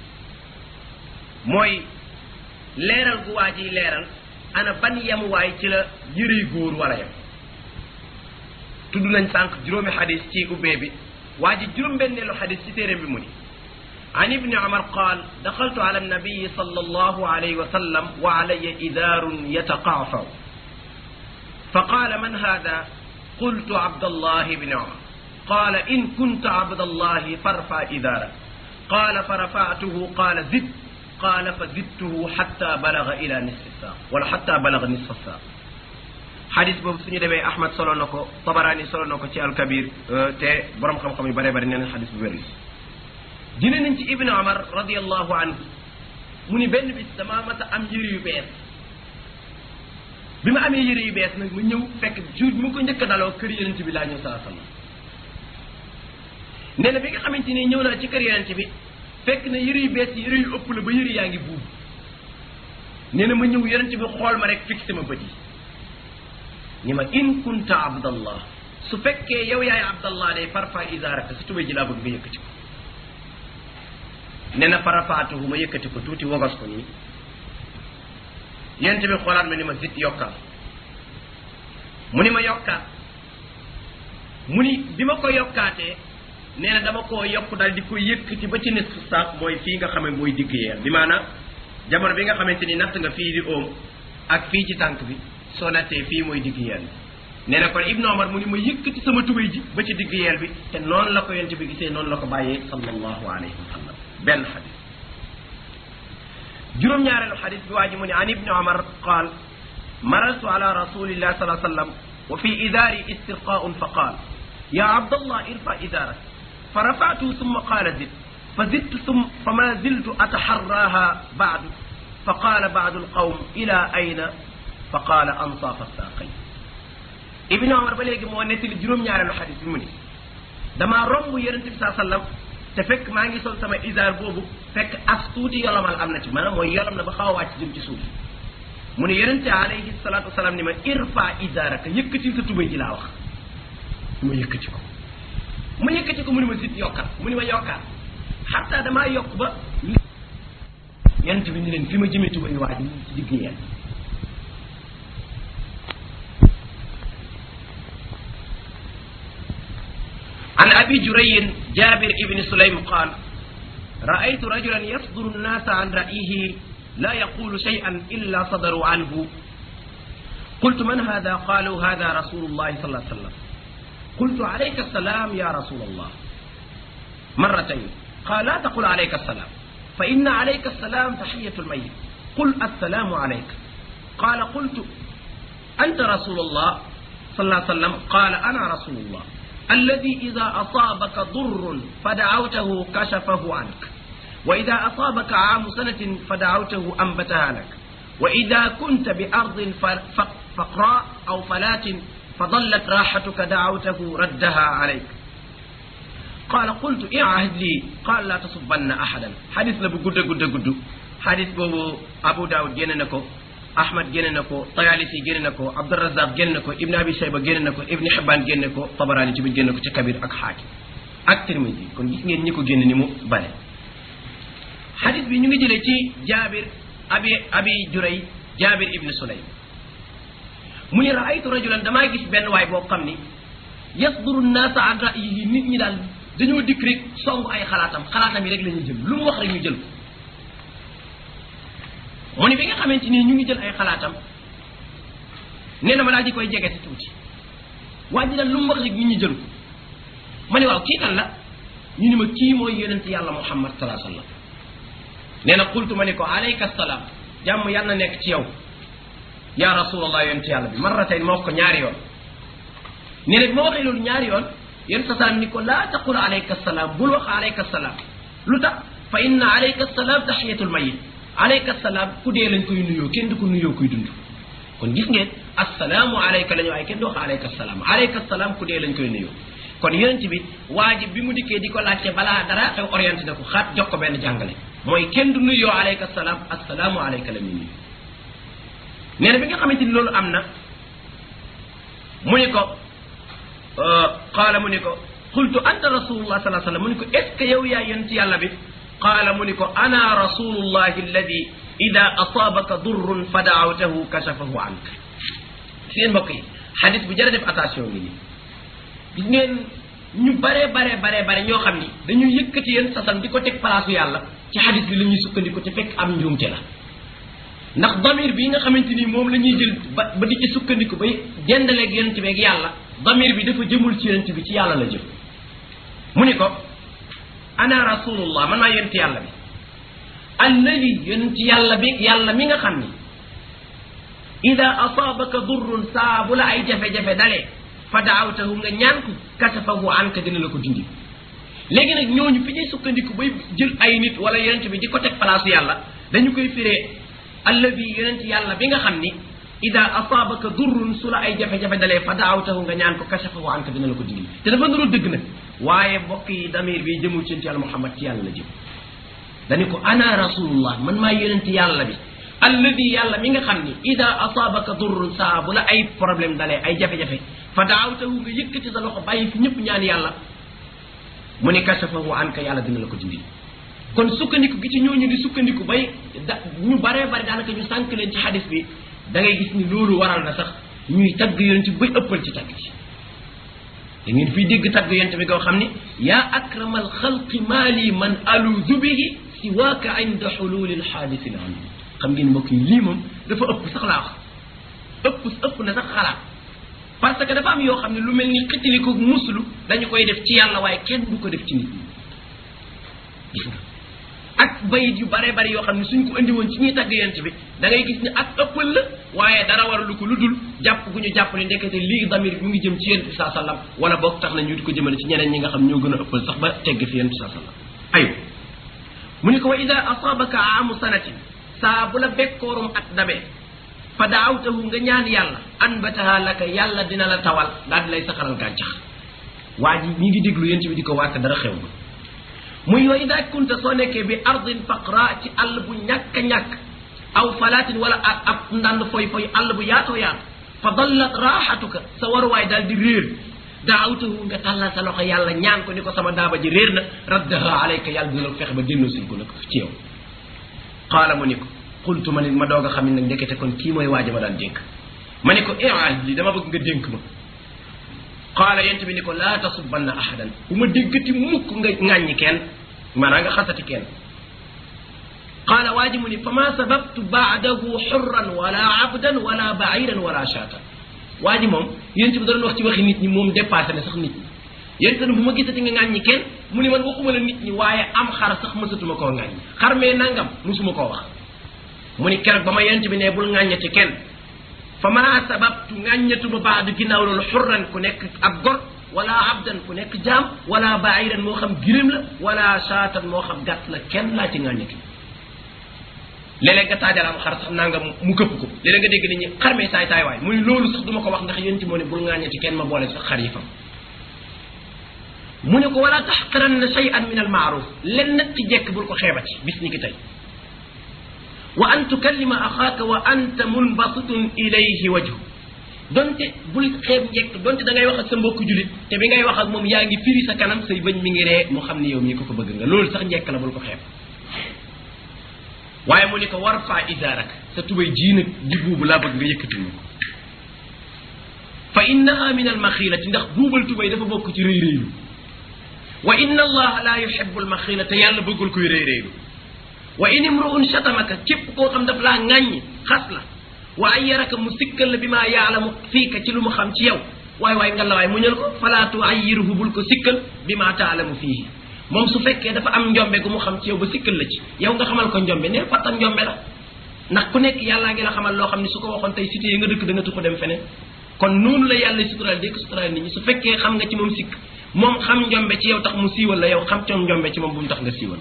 Speaker 1: mooy leeral gu waa ji leeral ana ban yamuwaay ci la yërey góor war a yam tudd nañ sànq juróomi xadis ci ubbee bi waa ji juróom-benneelu xadis ci téere bi mu ni an ibni Umar qaal daxaltu ala annabiyi sallallahu alayhi wa sallam wa alayya idaarun yataqaafaw fa qaala man haada qultu abdallah ibni Umar qaala in kunta abdallahi farfa idaara qaala fa rafa'tuhu qaala zid qaala fa zidtuhu xatta balaga ila nisfi saa wala xatta balaga nisfa saa xadis boobu suñu demee Ahmad solo na ko Tabaraani solo na ko ci alkabir te borom xam-xam yu bëree bëri nee nañ xadis bu wér la dina nañ ci Ibn Umar radiyallahu anhu mu ni benn bis damaa mas a am yëre yu bees bi ma amee yëre yu bees nag ma ñëw fekk jour bi ma ko njëkk a daloo kër yonent bi laa ñëw saa sallam nee na bi nga xamante ni ñëw naa ci kër yonent bi fekk na yëre yu bees yi yëre yu ëpp la ba yëre yaa ngi buubu nee na ma ñëw yonent bi xool ma rek fixé ma bët yi ni ma in kunta abdallah su fekkee yow yaay abdallah day farfa isaaraka si tubay ji laa bëgg nga yëkkati ko nee na farafaatuhu ma yëkkati ko tuuti wogas ko nii yonent bi xoolaat ma ni ma zit yokkal mu ni ma yokkaat mu ni bi ma ko yokkaatee nee na dama koo yokk daal di ko yëkkati ba ci nisfu saaq mooy fii nga xam ne mooy digg yeel bi maanaam jamono bi nga xamante ni natt nga fii di oom ak fii ci tànk bi soo nattee fii mooy digg yeel bi nee na kon Ibnu Umar mu ni ma yëkkati sama tubéy ji ba ci digg yeel bi te noonu la ko yonent bi gisee noonu la ko bàyyee sallallahu alayhi wa sallam benn xadis juróom-ñaareelu xadis bi waa ji mu ne an ibni omar qaal marartu ala rasulillah sallallahu alayhi wa sallam wa fi idaari istirqaun fa qaal ya abdallah irfa idaarak fa rafatu summa qaala zid fa zidtu fama ziltu ataxarraha baadu fa qaala baadu alqawm ila ayna fa qaala ansaafa saaqay ibni omar ba léegi moo nettali juróom-ñaareelu xadis bi mu ni damaa romb yonente bi saa sallam te fekk maa ngi sol sama isaar boobu fekk as tuuti yolomal am na ci maanaam mooy yolom na ba xaw a wàcc jëm ci suuf mu ne yonente alayhi salatu wasalaam ni ma irfa isaaraka yëkkatil sa tubay ji laa wax ma yëkkati ko mu ni ma sit yokkal mu ni ma yokkaat xataa damaa yokk ba yonente bi ni leen fi ma jëmee tubay waa ji ci digg yeen عن أبي جرير جابر بن سليم قال رأيت رجلا يصدر الناس عن رأيه لا يقول شيئا إلا صدروا عنه قلت من هذا قالوا هذا رسول الله صلى الله عليه وسلم قلت عليك السلام يا رسول الله مرتين قال لا تقل عليك السلام فإن عليك السلام تحية الميت قل السلام عليك قال قلت أنت رسول الله صلى الله عليه وسلم قال أنا رسول الله الذي إذا أصابك ضر فدعوته كشفه عنك وإذا أصابك عام سنة فدعوته أنبتها لك وإذا كنت بأرض فقراء أو فلات فضلت راحتك دعوته ردها عليك قال قلت اعهد لي قال لا تصبن أحدا حديث لبو قد حديث بو أبو داود جننكو Ahmad génne na ko Tayalisi génne na ko Abdurrazzaq génne na ko Ibn Abi Shayba génne na ko Ibn Hibban génne ko Tabarani ci biir génne ko ci Kabir ak Hakim ak Tirmidhi kon gis ngeen ñi ko génne ni mu bare hadith bi ñu ngi jëlee ci Jabir abi Juray Jabir ibn Sulaym mu ni raaytu rajulan damaa gis benn waay boo xam ni yasduru nnaasa an ra'yihi nit ñi daal dañoo dikk rek song ay xalaatam yi rek la ñuy jël lu mu wax rek ñu jël mu ni bi nga xamante ni ñu ngi jël ay xalaatam nee na ma daal di koy jege si tuuti waa ji daal lu mu wax rek nit ñi jël ko ma ne waaw kii kan la ñu ni ma kii mooy yonent yàlla Muhammad sallallahu alayhi wasallam nee na qultu ma ne ko alayka salaam jàmm yàlla na nekk ci yow ya rasulallah yonent yàlla bi marratayn ma wax ko ñaari yoon nee na bi ma waxee loolu ñaari yoon yonent sa salaam ni ko laa taqul alayka salaam bul wax alayka salaam lu tax fa inna alayka salaam tahiyatul mayyit alayka salaam ku dee lañ koy nuyoo kenn du ko nuyoo kuy dund kon gis ngeen assalaamu alayka lañu waaye kenn du wax alayka salaam ku dee lañ koy nuyoo kon yonent bi waajib bi mu dikkee di ko laajte balaa dara xew orienté na ko xaat jox ko benn jàngale mooy kenn du nuyoo alayka salaam assalaamu alayka la ñuy nuyu nee na bi nga xamante ni loolu am na mu ni ko qaala mu ni ko qultu anta rasulullah sallallahu alayhi wasallam mu ni ko est ce que yow yaa yonent yàlla bi qaala mu ni ko ana rasulullahi alladi ida asaabaka durrun fa daawtahu kashafahu anka seen mbokk yi xadis bu jërë def attention ngi nii gis ngeen ñu bare ñoo xam ni dañuy yëkkati yéen sasam di ko teg palaasu yàlla ci xadis bi la ñuy sukkandiku te fekk am njuumte la ndax damir bi nga xamante ni moom la ñuy jël ba di ci sukkandiku bay dendaleeg yonent bi ak yàlla damir bi dafa jëmul ci yonent bi ci yàlla la jëm mu ni ko ana rasulullah man maa yonent yàlla bi alladi yonent yàlla bi yàlla mi nga xam ni ida asaabaka durrun saa bu la ay jafe-jafe dalee fa daawtahu nga ñaan ko kasafahu anka dina la ko dindi léegi nag ñooñu fi ñuy sukkandiku bay jël ay nit wala yonent bi di ko teg place yàlla dañu koy firee alladi yonent yàlla bi nga xam ni ida asaabaka durrun su la ay jafe-jafe dalee fa daawtahu nga ñaan ko kasafahu anka dina la ko dindi te dafa nuru dëgg nag waaye mbokk yi damir bi jëmul ci yonent yàlla Muhammad ci yàlla la jëm dañu ko ana rasulullah man maa yonent yàlla bi alladi yàlla mi nga xam ni ida asaabaka durrun saa bu la ay problème dalee ay jafe-jafe fa daawtahu nga yëkkati sa loxo bàyyi fi ñëpp ñaan yàlla mu ni kasafahu anka yàlla dina la ko dindi kon sukkandiku gi ci ñooñu di sukkandiku bay ñu bare daanaka ñu sànk leen ci xadis bi da ngay gis ni loolu waral na sax ñuy tagg yonent bi bay ëppal ci tagg ci da ngeen fiy dégg tagg yonent bi koo xam ni yaa akramal xalqi maali man aluzu bihi siwaaka inda xululil xaadisi l alim xam ngeen mbokk yi lii moom dafa ëpp sax laa wax ëpp na sax xalaat parce que dafa am yoo xam ne lu mel ni xitili ko muslu dañu koy def ci yàlla waaye kenn du ko def ci nit ñi gis nga
Speaker 2: ak bayit yu bare bari yoo xam ne suñ ko andi woon ci ñuy tagg yent bi da ngay gis ni ak ëppal la waaye dara waralu ko lu dul jàpp gu ñu jàpp ni ndekete lii damir mu ngi jëm ci yent bi saa sallam wala boog tax na ñu di ko jëmale ci ñeneen ñi nga xam ñoo gën a ëppal sax ba tegg fi yent bi saa sallam ayu mu ni ko wa ida asabaka aamu sanatin saa bu la bekkoorum at dabee fa daawtahu nga ñaan yàlla anbataha laka yàlla dina la tawal daal di lay saxaral gàncax waa ji ñi ngi déglu yent bi di ko wàkk dara xew ma muy wa ida kunta soo nekkee bi ardin faqra ci àll bu ñàkk a ñàkk aw falatin wala ab ndand foy foy àll bu yaatoo yaatu fa dallat raaxatuka sa waruwaay daal di réer daawtahu nga tàllal sa loxo yàlla ñaan ko ni ko sama daaba ji réer na raddaha alayka yàlla dina la fexe ba génnoo sil ko nag ci yow qaala mu ni ko qultu ma ni ma doog a xam ne nag ndekete kon kii mooy waaja ma daan dénk ma ni ko ial li dama bëgg nga dénk ma qaala yent bi ni ko laa tasubanna ahadan bu ma déggati mukk nga ŋàññi kenn maanaam nga xasati kenn qaala waa ji mu ni fa ma sababtu baadahu xurran wala abdan wala bairan wala shaatan waa ji moom yent bi da doon wax ci waxi nit ñi moom dépassé na sax nit ñi yent bi bu ma gisati nga ŋàññi kenn mu ni man waxuma la nit ñi waaye am xar sax mësatuma koo ŋàññi xar mee nangam musuma koo wax mu ni keroog ba ma yent bi ne bul ŋàññati kenn fa ma sababtu ŋàññatuma baadu ginnaaw loolu xurran ku nekk ab gor wala abdan ku nekk jaam wala bairan moo xam girim la wala shaatan moo xam gàtt la kenn laa ci ŋàññati léeg-léeg nga taajal am xar sax nanga mu këpp ko léeg-léeg nga dégg nit ñi xarmee saay taay waay mu ni loolu sax duma ko wax ndax yéen ci moo ne bul ŋàññati kenn ma boole sax xar yi fam mu ne ko wala taxqiranna shay'an min al maaruf len nag ci jekk bul ko xeebati bis ni ki tey wa an tukallima axaaka wa anta munbasitun ilayhi wajhu donte bul xeeb njekk donte da ngay wax ak sa mbokku julit te bi ngay wax ak moom yaa ngi firi sa kanam say bëñ mi ngi ree mu xam ni yow mii ko ko bëgg nga loolu sax njekk la bul ko xeeb waaye mu ni ko war faa izaarak sa tubay jii nag di buubu laa bëgg nga yëkkatil ma ko fa innaha min almaxiilati ndax buubal tubay dafa bokk ci rëy rëylu wa inna allaha la yuhibbu almaxiila te yàlla bëggul koy rëy rëylu wa in imruun shatamaka képp koo xam daf laa ŋàññi xas la wa ayyaraka mu sikkal la bi maa yaalamu fiika ci lu mu xam ci yow waay nga la waay muñal ko fala tuayyiruhu bul ko sikkal bi maa taalamu fiihi moom su fekkee dafa am njombe gu mu xam ci yow ba sikkal la ci yow nga xamal ko njombe neel fattan njombe la ndax ku nekk yàllaa ngi la xamal loo xam ne su ko waxoon tey cité yi nga dëkk da nga tuxu dem feneen kon noonu la yàlla suturaal dégg suturaal nit ñi su fekkee xam nga ci moom sikk moom xam njombe ci yow tax mu siiwal la yow xam coom njombe ci moom bu mu tax nga siiwal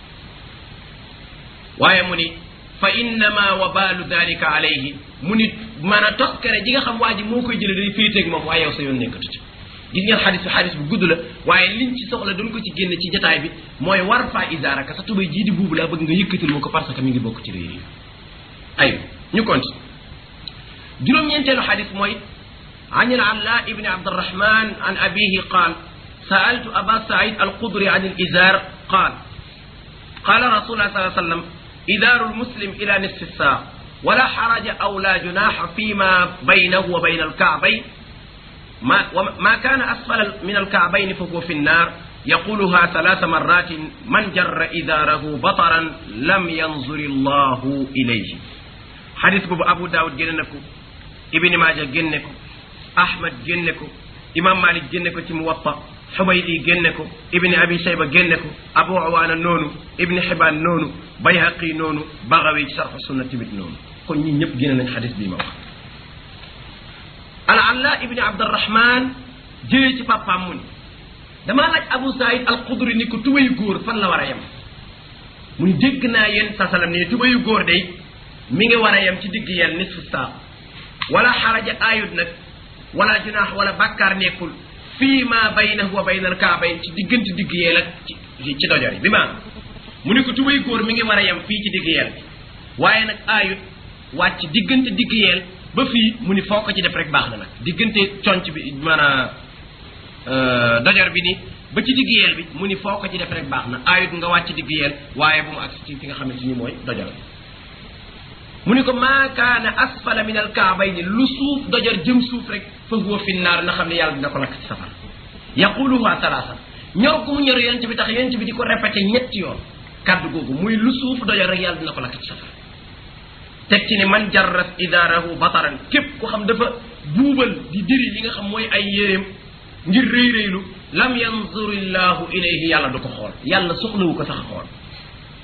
Speaker 2: waaye mu ni fa innama wabalu dalika alayhi mu ni maanaam toskare ji nga xam waa ji moo koy jële day féeteeg moom waaye yow sa yoon nekkatu ci gis ngeen xadis bu gudd la waaye liñ ci soxla doon ko ci génne ci jotaay bi mooy war faa isaaraka sa tubay jii di buubu laa bëgg nga yëkkatil ma ko parce que mi ngi bokk ci réer yi ay ñu continue juróom-ñeenteelu xadis mooy an al-Alla ibni Abdurrahman an abihi qaal sa'altu aba Saïd al-Khudri an al-izar qaal qala rasulullah sallallahu alayhi wa sallam idaaru al-muslim ila nisfi as-saa' wala xaraja aw la junaha fima baynahu wa bayna al-ka'bayn ما كان أسفل من الكعبين فهو في النار يقولها 3 مرات من جر إزاره بطرا لم ينظر الله إليه حديث أبو داود جنكو ابن ماجه جنكو أحمد جنكو إمام مالك جنكو تموطأ حميدي جنكو ابن أبي شيبة جنكو أبو عوان نونو ابن حبان نونو بيهقي نونو بغوي شرح السنة بن نونو كن ñep gëna nañ hadith bi ma wax al-Alla ibni Abdurrahman jëlee ci papaam mu ni damaa laaj Abu Saïd al-Khudri ni ko tubayu góor fan la war a yem mu ni dégg naa yéen sa salam ne tubayu góor day mi ngi war a yem ci digg yel nisfu saa wala xaraja ayut nag wala junaax wala bàkkaar nekkul fii ma baynahu wa bayna al-ka'bayn ci diggante digg yel ak ci dojor yi bi maanaam mu ni ko tubayu góor mi ngi war a yem fii ci digg yel bi waaye nag ayut wàcc diggante digg yel ba fii mu ni foo ko ci def rek baax na nag diggante conc bi maanaam dojor bi ni ba ci digg yeel bi mu ni foo ko ci def rek baax na ayut nga wàcc digg yeel waaye bu mu agsi ci fi nga xamante ni mooy dojor bi mu ni ko maa kaana asfala min alkaabayni lu suuf dojor jëm suuf rek fa huwa fi naar na xam ne yàlla dina ko lakk ci safara yaquluha salaasa ñor gu mu ñor yonent bi tax yonent bi di ko répété ñetti yoon kaddu googu muy lu suuf dojor rek yàlla dina ko lakk ci safara teg ci ne man jarrat idaarahu bataran képp ko xam dafa buubal di diri li nga xam mooy ay yéreem ngir rëy rëylu lam yanzurillahu ilayhi yàlla du ko xool yàlla soxlawu ko sax xool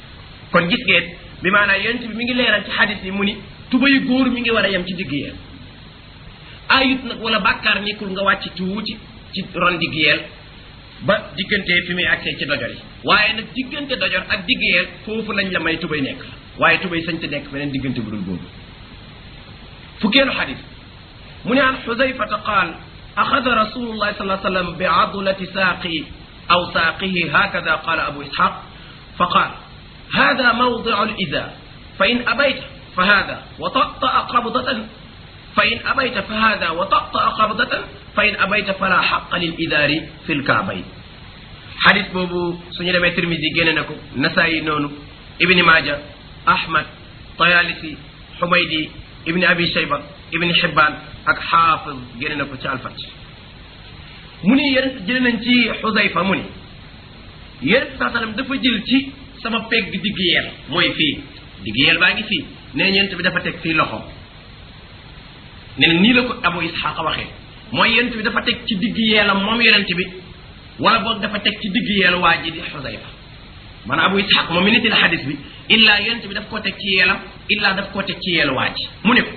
Speaker 2: kon gis ngeen bi maanaam yonent bi mi ngi leeral ci xadis yi mu ni tubay góor mi ngi war a yem ci digg yeel ayut nag wala bàkkaar nekkul nga wàcc tuuti ci ron digg yeel ba diggante fi muy accès ci dojor yi waaye nag diggante dojor ak digg yeel foofu lañ la may tubay nekk waaye tubay sañ te nekk feneen diggante bu dul boobu fukkeelu xadis mu ne an xudayfata qaal axada rasulullahi sallallahu alayhi wa sallam bi adulati saaqi aw saaqihi hakada qala abu ishaq fa qaal hada mawdiu al-izar fa in abayta fa hada wa taqta'a qabdatan fa in abayta fa hada wa taqta'a qabdatan fa in abayta fala xaqa lil idaari fi lkaabayn xadis boobu suñu demee Tirmisi génne na ko Nasaayi noonu Ibni Maaja Ahmad Tayaalisi Xumaydi Ibni Abi Shayba Ibni Xibbaan ak Xaafiz génne na ko ci Alfath mu ni yéen jëlee nañ ci Xudayfa mu ni yéen saa sallam dafa jël ci sama pegg digg yeel mooy fii digg yeel baa ngi fii nee ñeent bi dafa teg fii loxo ne nii la ko Abu Isxaaq waxee mooy yonent bi dafa teg ci digg yeelam moom yonent bi wala boog dafa teg ci digg yeelu waa ji di Xudayfa maanaam Abu Ishaq moom mi nettali xadis bi illaa yonent bi daf koo teg ci yeelam illaa daf koo teg ci yeelu waa ji mu ne ko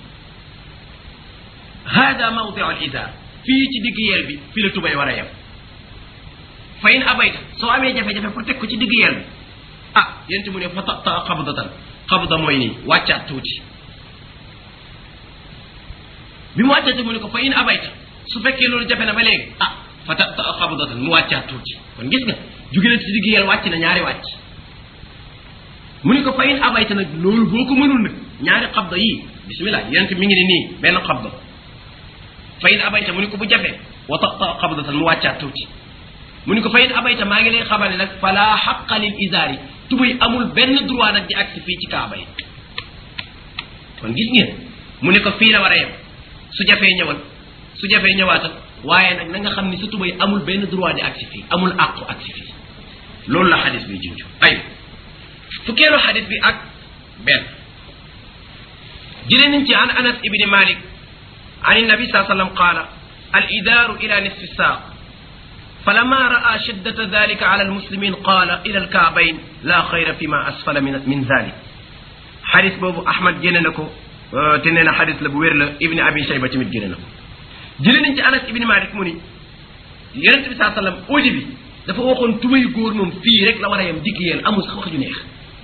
Speaker 2: hada mawdiu al izar fii ci digg yeel bi fi la tubay war a yem fa in abayta soo amee jafe-jafe pour teg ko ci digg yeel bi yonent mu ne fa taqta qabdatan qabda mooy nii wàccaat tuuti bi mu wàccaatee mu ne ko fa in abayta su fekkee loolu jafe na ba léegi fa taqta qabdatan mu wàccaat tuuti kon gis nga jóge na ci digg yeel wàcc na ñaari wàcc mu ne ko fa in abayta nag loolu boo ko mënul nag ñaari qabda yii bismillah yonent mi ngi ni nii benn qabda fa in abayta mu ne ko bu jafee wa taqta qabdatan mu wàccaat tuuti mu ne ko fa in abayta maa ngi lay xamal ne nag fala xaqa lil izaari tubay amul benn droit nag di agsi fii ci kaaba yi kon gis ngeen mu ne ko fii la war a yem su jafee ñëwal su jafee ñëwaatal waaye nag na nga xam ni sa tubay amul benn droit di agsi fii amul àqu agsi fii loolu la xadis bi junj ay fukkeelu xadis bi ak benn jëlee nañ ci an Anas ibni Malik an nabi saa sallam qaala al idaaru ila nisfi saaq فلما رأى شدة ذلك على المسلمين قال إلى الكعبين لا خير فيما أسفل من ذلك حديث بابو أحمد جننكو تنين حديث لبوير ابن أبي شيبة تمت جننكو جلن انت أنس ابن مالك مني يرنت بي صلى الله عليه وسلم أولي بي dafa waxoon tubay góor moom fii rek la war a yem digg yéen amul sax wax ju neex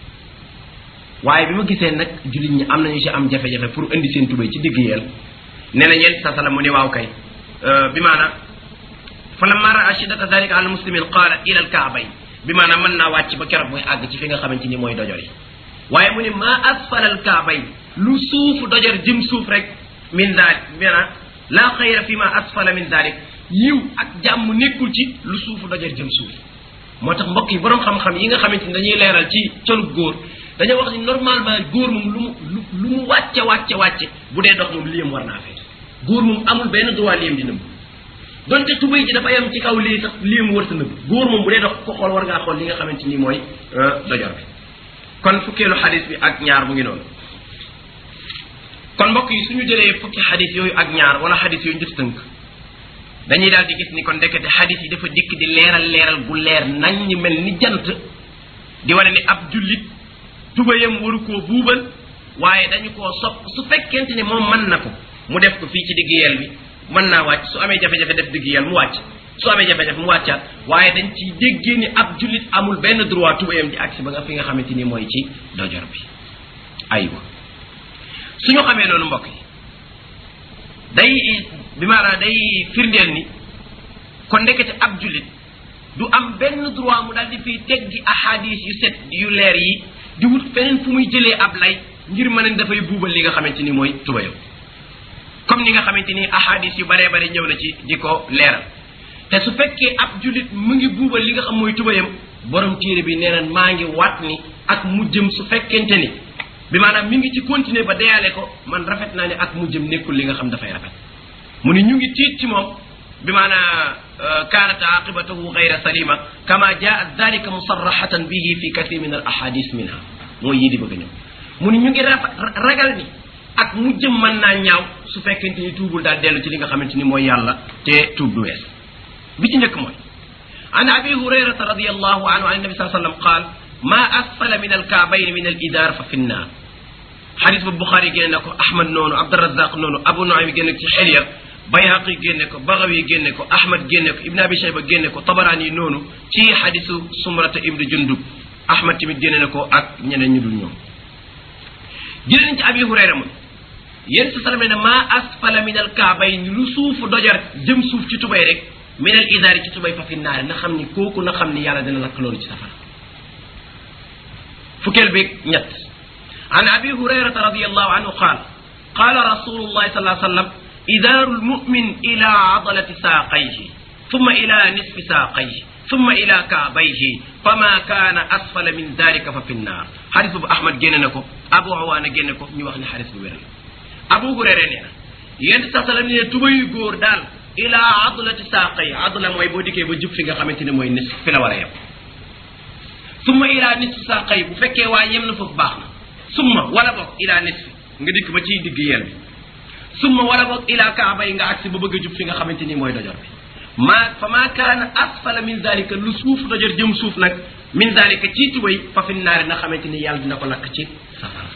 Speaker 2: waaye bi ma gisee nag jullit ñi am nañu si am jafe-jafe pour indi seen tubay ci digg yéen nee na yéen sa salam mu ne waaw kay bi maana falamma raa shiddata dalika ala muslimin qaala ila alkaabayn bi maanaam mën naa wàcc ba keroog muy àgg ci fi nga xamante ni mooy dojor yi waaye mu ne maa asfala alkaabayn lu suufu dojor jëm suuf rek min dalik maanaam laa xayra fi ma asfala min dalik yiw ak jàmm nekkul ci lu suufu dojor jëm suuf moo tax mbokk yi borom xam-xam yi nga xamante ni dañuy leeral ci colub góor dañoo wax ni normalement góor moom lu mu wàcce bu dee dox moom liyam war naa feet góor moom amul benn droit liyam di nëbb donte tubay ji dafa yam ci kaw lii sax lii mu wërta nëbb góor moom bu dee dox ko xool war ngaa xool li nga xamante ni mooy dojor bi kon fukkeelu xadis bi ak ñaar mu ngi noonu kon mbokk yi suñu jëlee fukki xadis yooyu ak ñaar wala xadis yooyu njëf tënk dañuy daal di gis ni kon ndekete xadis yi dafa dikk di leeral gu leer nañ ñi mel ni jant di wane ni ab jullit tubayam waru koo buubal waaye dañu koo sopp su fekkente ni moom mën na ko mu def ko fii ci digg yeel bi mën naa wàcc su amee jafe-jafe def digg yeel mu wàcc su amee jafe-jafe mu wàccaat waaye dañ ciy déggee ni ab jullit amul benn droit tubayam di agsi ba nga fi nga xamante ni mooy ci dojor bi aywa suñu xamee loolu mbokk yi day bi maanaam day firndeel ni kon ndekete ab jullit du am benn droit mu daal di fiy teggi ahadis yu set yu leer yi di wut feneen fu muy jëlee ab lay ngir mën a dafay buubal li nga xamante ni mooy tubayam comme ni nga xamante ni ahadis yu baree bari ñëw na ci di ko leeral te su fekkee ab jullit mu ngi buubal li nga xam mooy tubayam borom téere bi nee na maa ngi waat ni ak mujjëm su fekkente ni bi maanaam mi ngi ci continuer ba deyaale ko man rafet naa ne ak mujjëm nekkul li nga xam dafay rafet mu ni ñu ngi tiit ci moom bi maanaam kaanat aqibatuhu gayra salima kama jaa dalika musarrahatan bihi fi kathir min al ahadis minha mooy yii di bëgg a ñëw mu ni ñu ngi ragal ni ak mujjëm mën naa ñaaw su fekkente ni tuubul daal dellu ci li nga xamante ni mooy yàlla te tuub du wees bi ci njëkk mooy an abi hurayrata radiyallahu anhu an nabi sallallahu alayhi wa sallam qaal ma asfala min alkaabayni min al idar fa fi nnaar xadis bu Buxaari génne na ko Ahmad noonu Abdurazaq noonu Abu Nuaym génne ko ci Xilya Bayhaqi génne ko Bagawi génne ko Ahmad génne ko Ibn Abi Shayba génne ko Tabarani noonu ci xadisu Sumrata ibnu Jundub Ahmad tamit génne na ko ak ñeneen ñu dul ñoom jëlee nañ ci Abi Hurayra mu yéen sa sallam ne maa asfala min al kaabayni lu suufu dojar jëm suuf ci tubay rek min al izaari ci tubay fa fi naari na xam ni kooku na xam ni yàlla dina lakk loolu ci safara fukkeel bi ñett an abi hurayrata radiyallahu anhu qaal qaala rasulullahi sallallahu alayhi wa sallam idaaru lmumin ila adalati saaqayhi thumma ila nisfi saaqayhi thumma ila kaabayhi fama kaana asfala min dalika fa fi nnaar xadis boobu Ahmad génne na ko Abu Awaana génne ko ñu wax ni xadis bu wér la Abu Hurayra nee na yéen sa salam ne tubayu góor daal ila adlati saaqay adla mooy boo dikkee ba jub fi nga xamante ne mooy nis fi la war a yem summa ila nisfi saaqay bu fekkee waa yem na foofu baax na summa wala boog ila nisfi nga dikk ba ciy digg yel bi summa wala boog ila kaabay nga agsi ba bëgg a jub fi nga xamante ni mooy dojor bi fa ma kaana asfala min dalika lu suuf dojor jëm suuf nag min dalika ci tubay fa fi naari na xamante ni yàlla dina ko lakk ci safara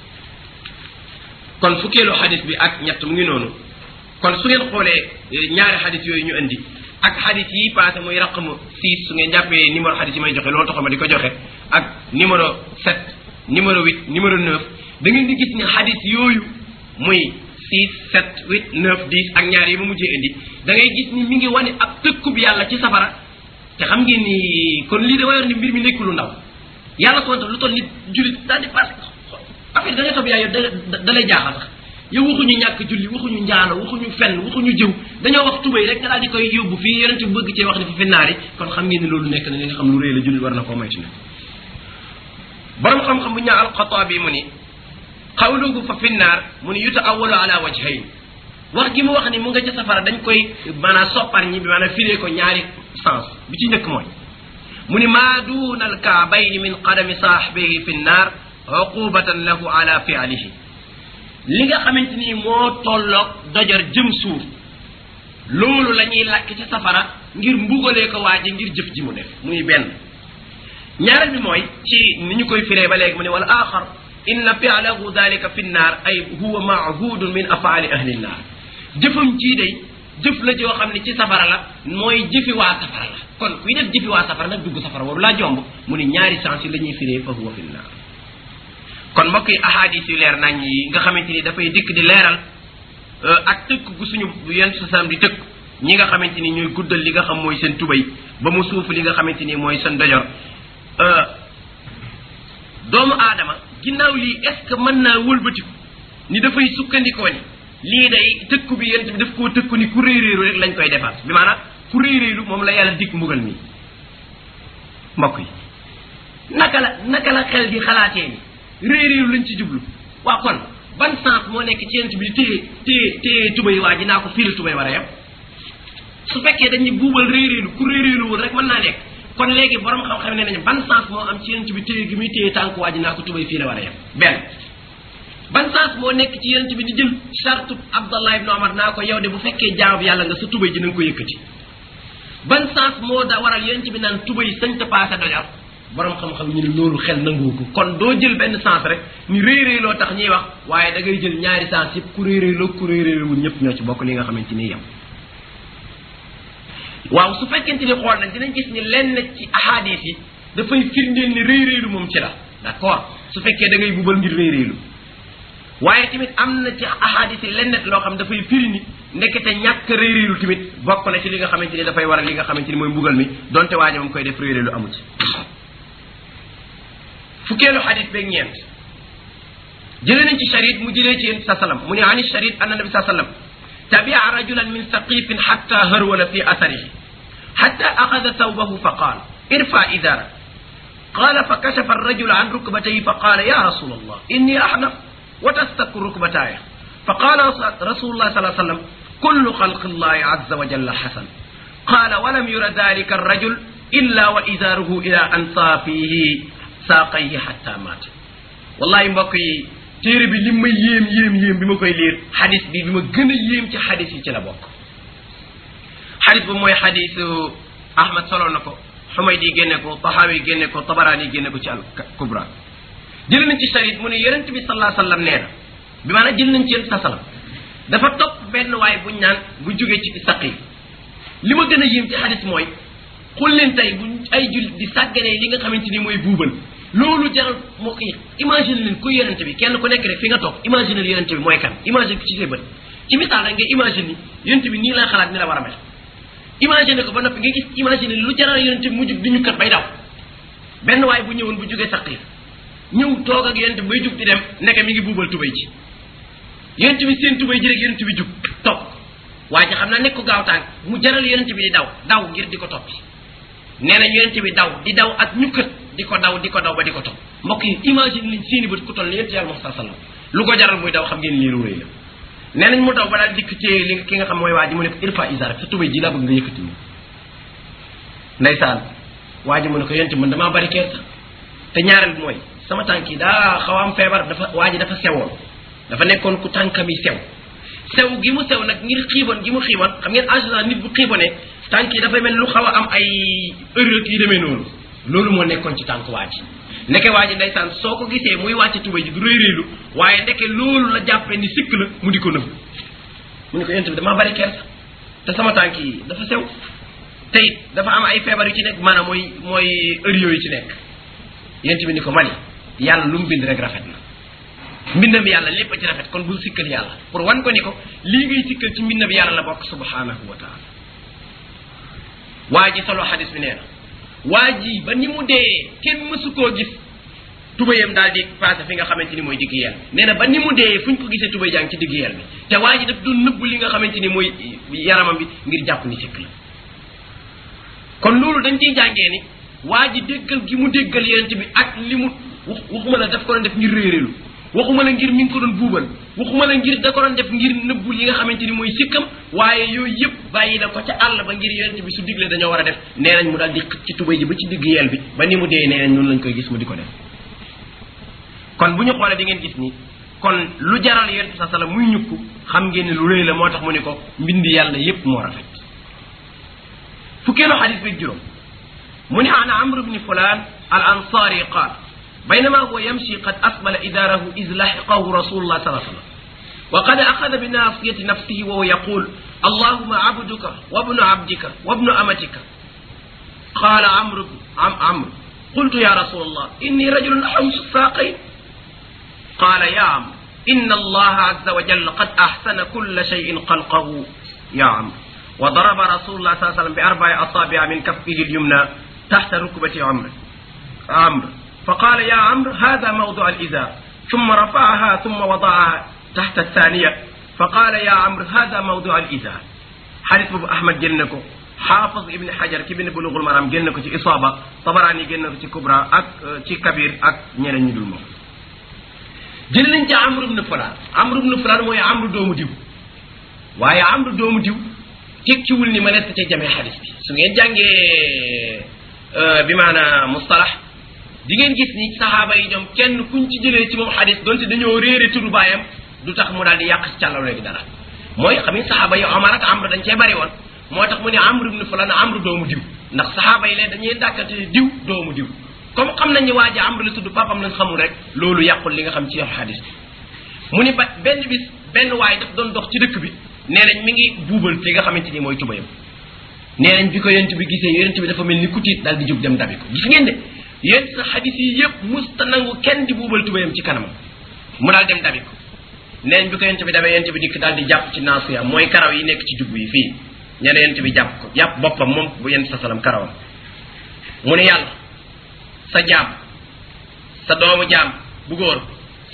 Speaker 2: kon fukkeelu xadis bi ak ñett mu ngi noonu kon su ngeen xoolee ñaari xadis yooyu ñu indi ak xadis yi passé muy raqam 6 su ngeen jàppee numéro xadis yi may joxe loolu taxama di ko joxe ak numéro 7 numéro 8 numéro 9 da ngeen di gis ni xadis yooyu muy 6 7 8 9 10 ak ñaar yi ma mujjee indi da ngay gis ni mi ngi wane ab tëkkub yàlla ci safara te xam ngeen ni kon lii da war ni mbir mi nekkul lu ndaw yàlla sonta lu toll nit julit daal di pass affaire da ngay topp yaay da lay jaaxal sax yow waxuñu ñàkk julli waxuñu njaalo waxuñu fenn waxuñu jëw dañoo wax tubay rek nga daal di koy yóbbu fii yonent bi bëgg cee wax ne fi naari kon xam ngeen ni loolu nekk na li nga xam lu rëy la jullit war na koo moytu ne borom xam-xam bu ñaa alxataabi mu ni xawlugu fa fi naar mu ni yuta awalu ala wajhayn wax gi mu wax ni mu nga ca safara dañ koy maanaam soppar ñi bi maanaam firee ko ñaari sens bi ci njëkk mooy mu ni maa duuna alkaabayni min qadami saaxibihi fi naar uqubatan lahu ala fi'lihi li nga xamante ni moo tolloog dojor jëm suuf loolu la ñuy lakk ci safara ngir mbugalee ko waaje ngir jëf ji mu def muy benn ñaareel bi mooy ci ni ñu koy firee ba léegi mu ne wal axar inna fi'lahu dalika fi nnaar ay huwa maahudun min afaali ahli nnaar jëfam jii day jëf la joo xam ne ci safara la mooy jëfi waa safara la kon kuy def jëfi waa safara nag dugg safara waru laa jomb mu ne ñaari sens yi la ñuy firee fa huwa fi nnaar kon mbokk yi ahadis yu leer nañ yi nga xamante ni dafay dikk di leeral ak tëkk gu suñu yenn sasam di tëkk ñi nga xamante ni ñooy guddal li nga xam mooy seen tubay ba mu suuf li nga xamante ni mooy seen dojor doomu aadama ginnaaw lii est-ce que mën naa wëlbatiku ni dafay sukkandikoo ni lii day tëkku bi yent bi daf koo tëkku ni ku réeréeru rek lañ koy defaat bi maanaam ku réeréeru moom la yàlla dikk mbugal mi mbokk yi naka la xel di xalaatee ni réeréeru lañ ci jublu waa kon ban sens moo nekk ci yent bi téye tubay waa ji naa ko fii la tubay war a yem su fekkee dañuy buubal réeréeru ku réeréeruwul rek mën naa nekk kon léegi borom xam-xam ne nañu ban sens moo am ci yent bi téye gi muy téye tànk waa ji naa ko tubay fii la war a yem benn ban sens moo nekk ci yent bi di jël chartu Abdallah ibn Omar naa ko yow de bu fekkee jaamab yàlla nga sa tubay ji na nga ko yëkkati ban sens moo da waral yent bi naan tubay sañ ta paase dojor borom xam-xam ñu ne loolu xel nangu ko kon doo jël benn sens rek ni réeréer loo tax ñuy wax waaye da ngay jël ñaari sens yëpp ku réeréerloo ku réeréerwul ñëpp ñoo ci bokk li nga xamante ni yem waaw su fekkente ni xool nañ dinañ gis ni lenn ci ahadis yi dafay firndeel ni réeréelu moom ci la d'accord su fekkee da ngay bubal ngir réeréelu waaye tamit am na ci ahadis yi lenn loo xam dafay firi ni ndekete ñàkk réeréelu tamit bokk na ci li nga xamante ni dafay waral li nga xamante ni mooy mbugal mi donte waaje moom koy def réeréelu amu ci fukkeelu xadis beeg ñeent jëlee nañ ci sharit mu jëlee ci yéen sa salam mu ne ani sharit anna nabi sa sallam tabia rajulan min saqifin xatta harwala fi atharihi xatta axada thawbahu fa qaal irfa idara qala fa kashafa arrajulu an rukbatayhi fa qala ya rasul allah inni ahnaf wa tastakku rukbataya fa qala rasulullah sallallahu alayhi wa sallam kullu xalqi allahi azza wa jalla xasan qala walam yura dalika arrajul illa wa idaruhu ila ansaafihi saaqayhi xatta maat wallahi mbokk yi téere bi li ma yéem bi ma koy liir xadis bi ma gën a yéem ci xadis yi ci la bokk xadis bu mooy xadisu Ahmad solo na ko Humaydi génne ko Tahawi génne ko Tabarani génne ko ci al Kubra jël nañ ci Sharid mu ne yonent bi sallallahu alayhi wasallam nee na bi maanaam jël nañ ci yonent sallam dafa topp benn waay buñ naan bu jógee ci Saqif li ma gën a yéem ci xadis mooy xul leen tey bu ay jullit di sàgganee li nga xamante ni mooy buubal loolu jaral moo ko imagine leen kuy yonente bi kenn ku nekk rek fi nga toog imagine yonente bi mooy kan imagine ko ci say bët ci misaal rek nga imagine ni yonente bi nii laa xalaat ni la war a mel imagine ko ba noppi nga gis imagine lu jaral yonente bi mu jug di ñu kat bay daw benn waay bu ñëwoon bu jógee Saqif ñëw toog ak yonente bi bay jug di dem nekk mi ngi buubal tubay ci yonente bi seen tubay ji rek yonente bi jug topp waa ji xam naa nekk ko gaaw tànk mu jaral yonente bi di daw ngir di ko toppi nee na yonente bi di daw ak ñukkat di ko daw ba di ko topp mbokk yi imagine liñ seeni bët ku toll ni yonente yàlla Muhammad sallallahu alayhi wasallam lu ko jaral muy daw xam ngeen lii lu rëy la nee nañ mu daw ba daal dikk téye li ki nga xam mooy waa ji mu ne ko irfa izar sa tubay ji laa bëgg nga yëkkati ñu ndeysaan waa ji mu ne ko yonente man damaa bari kersa te ñaareel bi mooy sama tànk yi daa xaw am feebar waa ji dafa sewoon dafa nekkoon ku tànkam yi sew gi mu sew nag ngir xiibon gi mu xiibon xam ngeen en général nit bu xiibonee tànk yi dafay mel lu xaw a am ay erreur yi demee noonu loolu moo nekkoon ci tànk waa ji ndeke waa ji ndeysaan soo ko gisee muy wàcce tubay ji du réy-réylu waaye ndeke loolu la jàppee ni sikk la mu di ko nëbb mu ne ko yonent bi damaa bari kersa te sama tànk yi dafa sew te it dafa am ay feebar yu ci nekk maanaam mooy erreur yu ci nekk yonent bi ni ko mani yàlla lu mu bind rek rafet na mbindam yàlla lépp a ci rafet kon bul sikkal yàlla pour wan ko ni ko lii ngay sikkal ci mbindam yàlla la bokk subhanahu wa taala waa ji solo xadis bi nee na waa ji ba ni mu dee kenn mësu koo gis tubayam daal di passé fi nga xamante ni mooy digg yeel nee na ba ni mu dee fu ñu ko gisee tubay jàng ci digg yeel bi te waa ji daf doon nëbb li nga xamante ni mooy yaramam bi ngir jàpp ni sikk la kon loolu dañ ciy jàngee ni waa ji déggal gi mu déggal yonent bi ak li mu waxuma la daf ko doon def ngir réeréelu waxuma la ngir mi ngi ko doon buubal waxuma la ngir da ko doon def ngir nëbbul yi nga xamante ni mooy sikkam waaye yooyu yëpp bàyyi na ko ca àll ba ngir yonent bi su digle dañoo war a def nee nañ mu daal di xëcc ci tubay ji ba ci digg yeel bi ba ni mu dee nee nañ noonu lañ koy gis mu di ko def kon bu ñu xoolee di ngeen gis ni kon lu jaral yonent sa sala muy ñukku xam ngeen ni lu rëy la moo tax mu ni ko mbindi yàlla yëpp moo rafet fukkeelu xadis bi juróom mu ni ana amr ibn fulan al ansari qaal بينما هو يمشي قد أسبل إداره إذ لحقه رسول الله صلى الله عليه وسلم وقد أخذ بناصية نفسه وهو يقول اللهم عبدك وابن عبدك وابن أمتك قال عمرو قلت يا رسول الله إني رجل أحمس الساقين قال يا عمرو إن الله عز وجل قد أحسن كل شيء خلقه يا عمرو وضرب رسول الله صلى الله عليه وسلم بأربع أصابع من كفه اليمنى تحت ركبة عمرو فقال يا عمرو هذا موضع الإزار ثم رفعها ثم وضعها تحت الثانية فقال يا عمرو هذا موضع الإزار حديث أبو أحمد جنكو حافظ ابن حجر كي بن بلوغ المرام جنكو تي إصابة طبراني جنكو تي كبرى أك تي كبير أك ñeneen ñu dul moom jël nañ ci Amr ibn Fulaan mooy Amr doomu diw waaye Amr doomu diw tekkiwul ni ma nekk ca jamee xadis bi su ngeen jàngee bi maana mustalah di ngeen gis ni saxaaba yi ñoom kenn kuñ ci jëlee ci moom xadis donte dañoo réere turu baayam du tax mu daal di yàq ci càllawle gi dara mooy xam ni saxaaba yi Omar ak Amr dañ cee bari woon moo tax mu ne Amr ibn Fulaan Amr doomu diw ndax saxaaba yi leen dañuy dàkkante diw doomu diw comme xam nañ ni waa ji Amr la tudd papam lañ xamul rek loolu yàqul li nga xam ci yow xadis bi mu ni ba benn bis benn waay daf doon dox ci dëkk bi nee nañ mi ngi buubal te nga xamante ni mooy tubayam nee nañ bi ko yonent bi gisee yonent bi dafa mel ni ku tiit daal di jóg dem dabi ko gis ngeen de yéen sa xadis yi yëpp musta nangu kenn di buubal tubayam ci kanamam mu daal dem dabi ko neen bi ko yent bi dabee yent bi dikk daal di jàpp ci naasiya mooy karaw yi nekk ci jubbu yi fii ñene yent bi jàpp ko jàpp boppam moom bu yent sa salam karawam mu ne yàlla sa jaam sa doomu jaam bu góor sa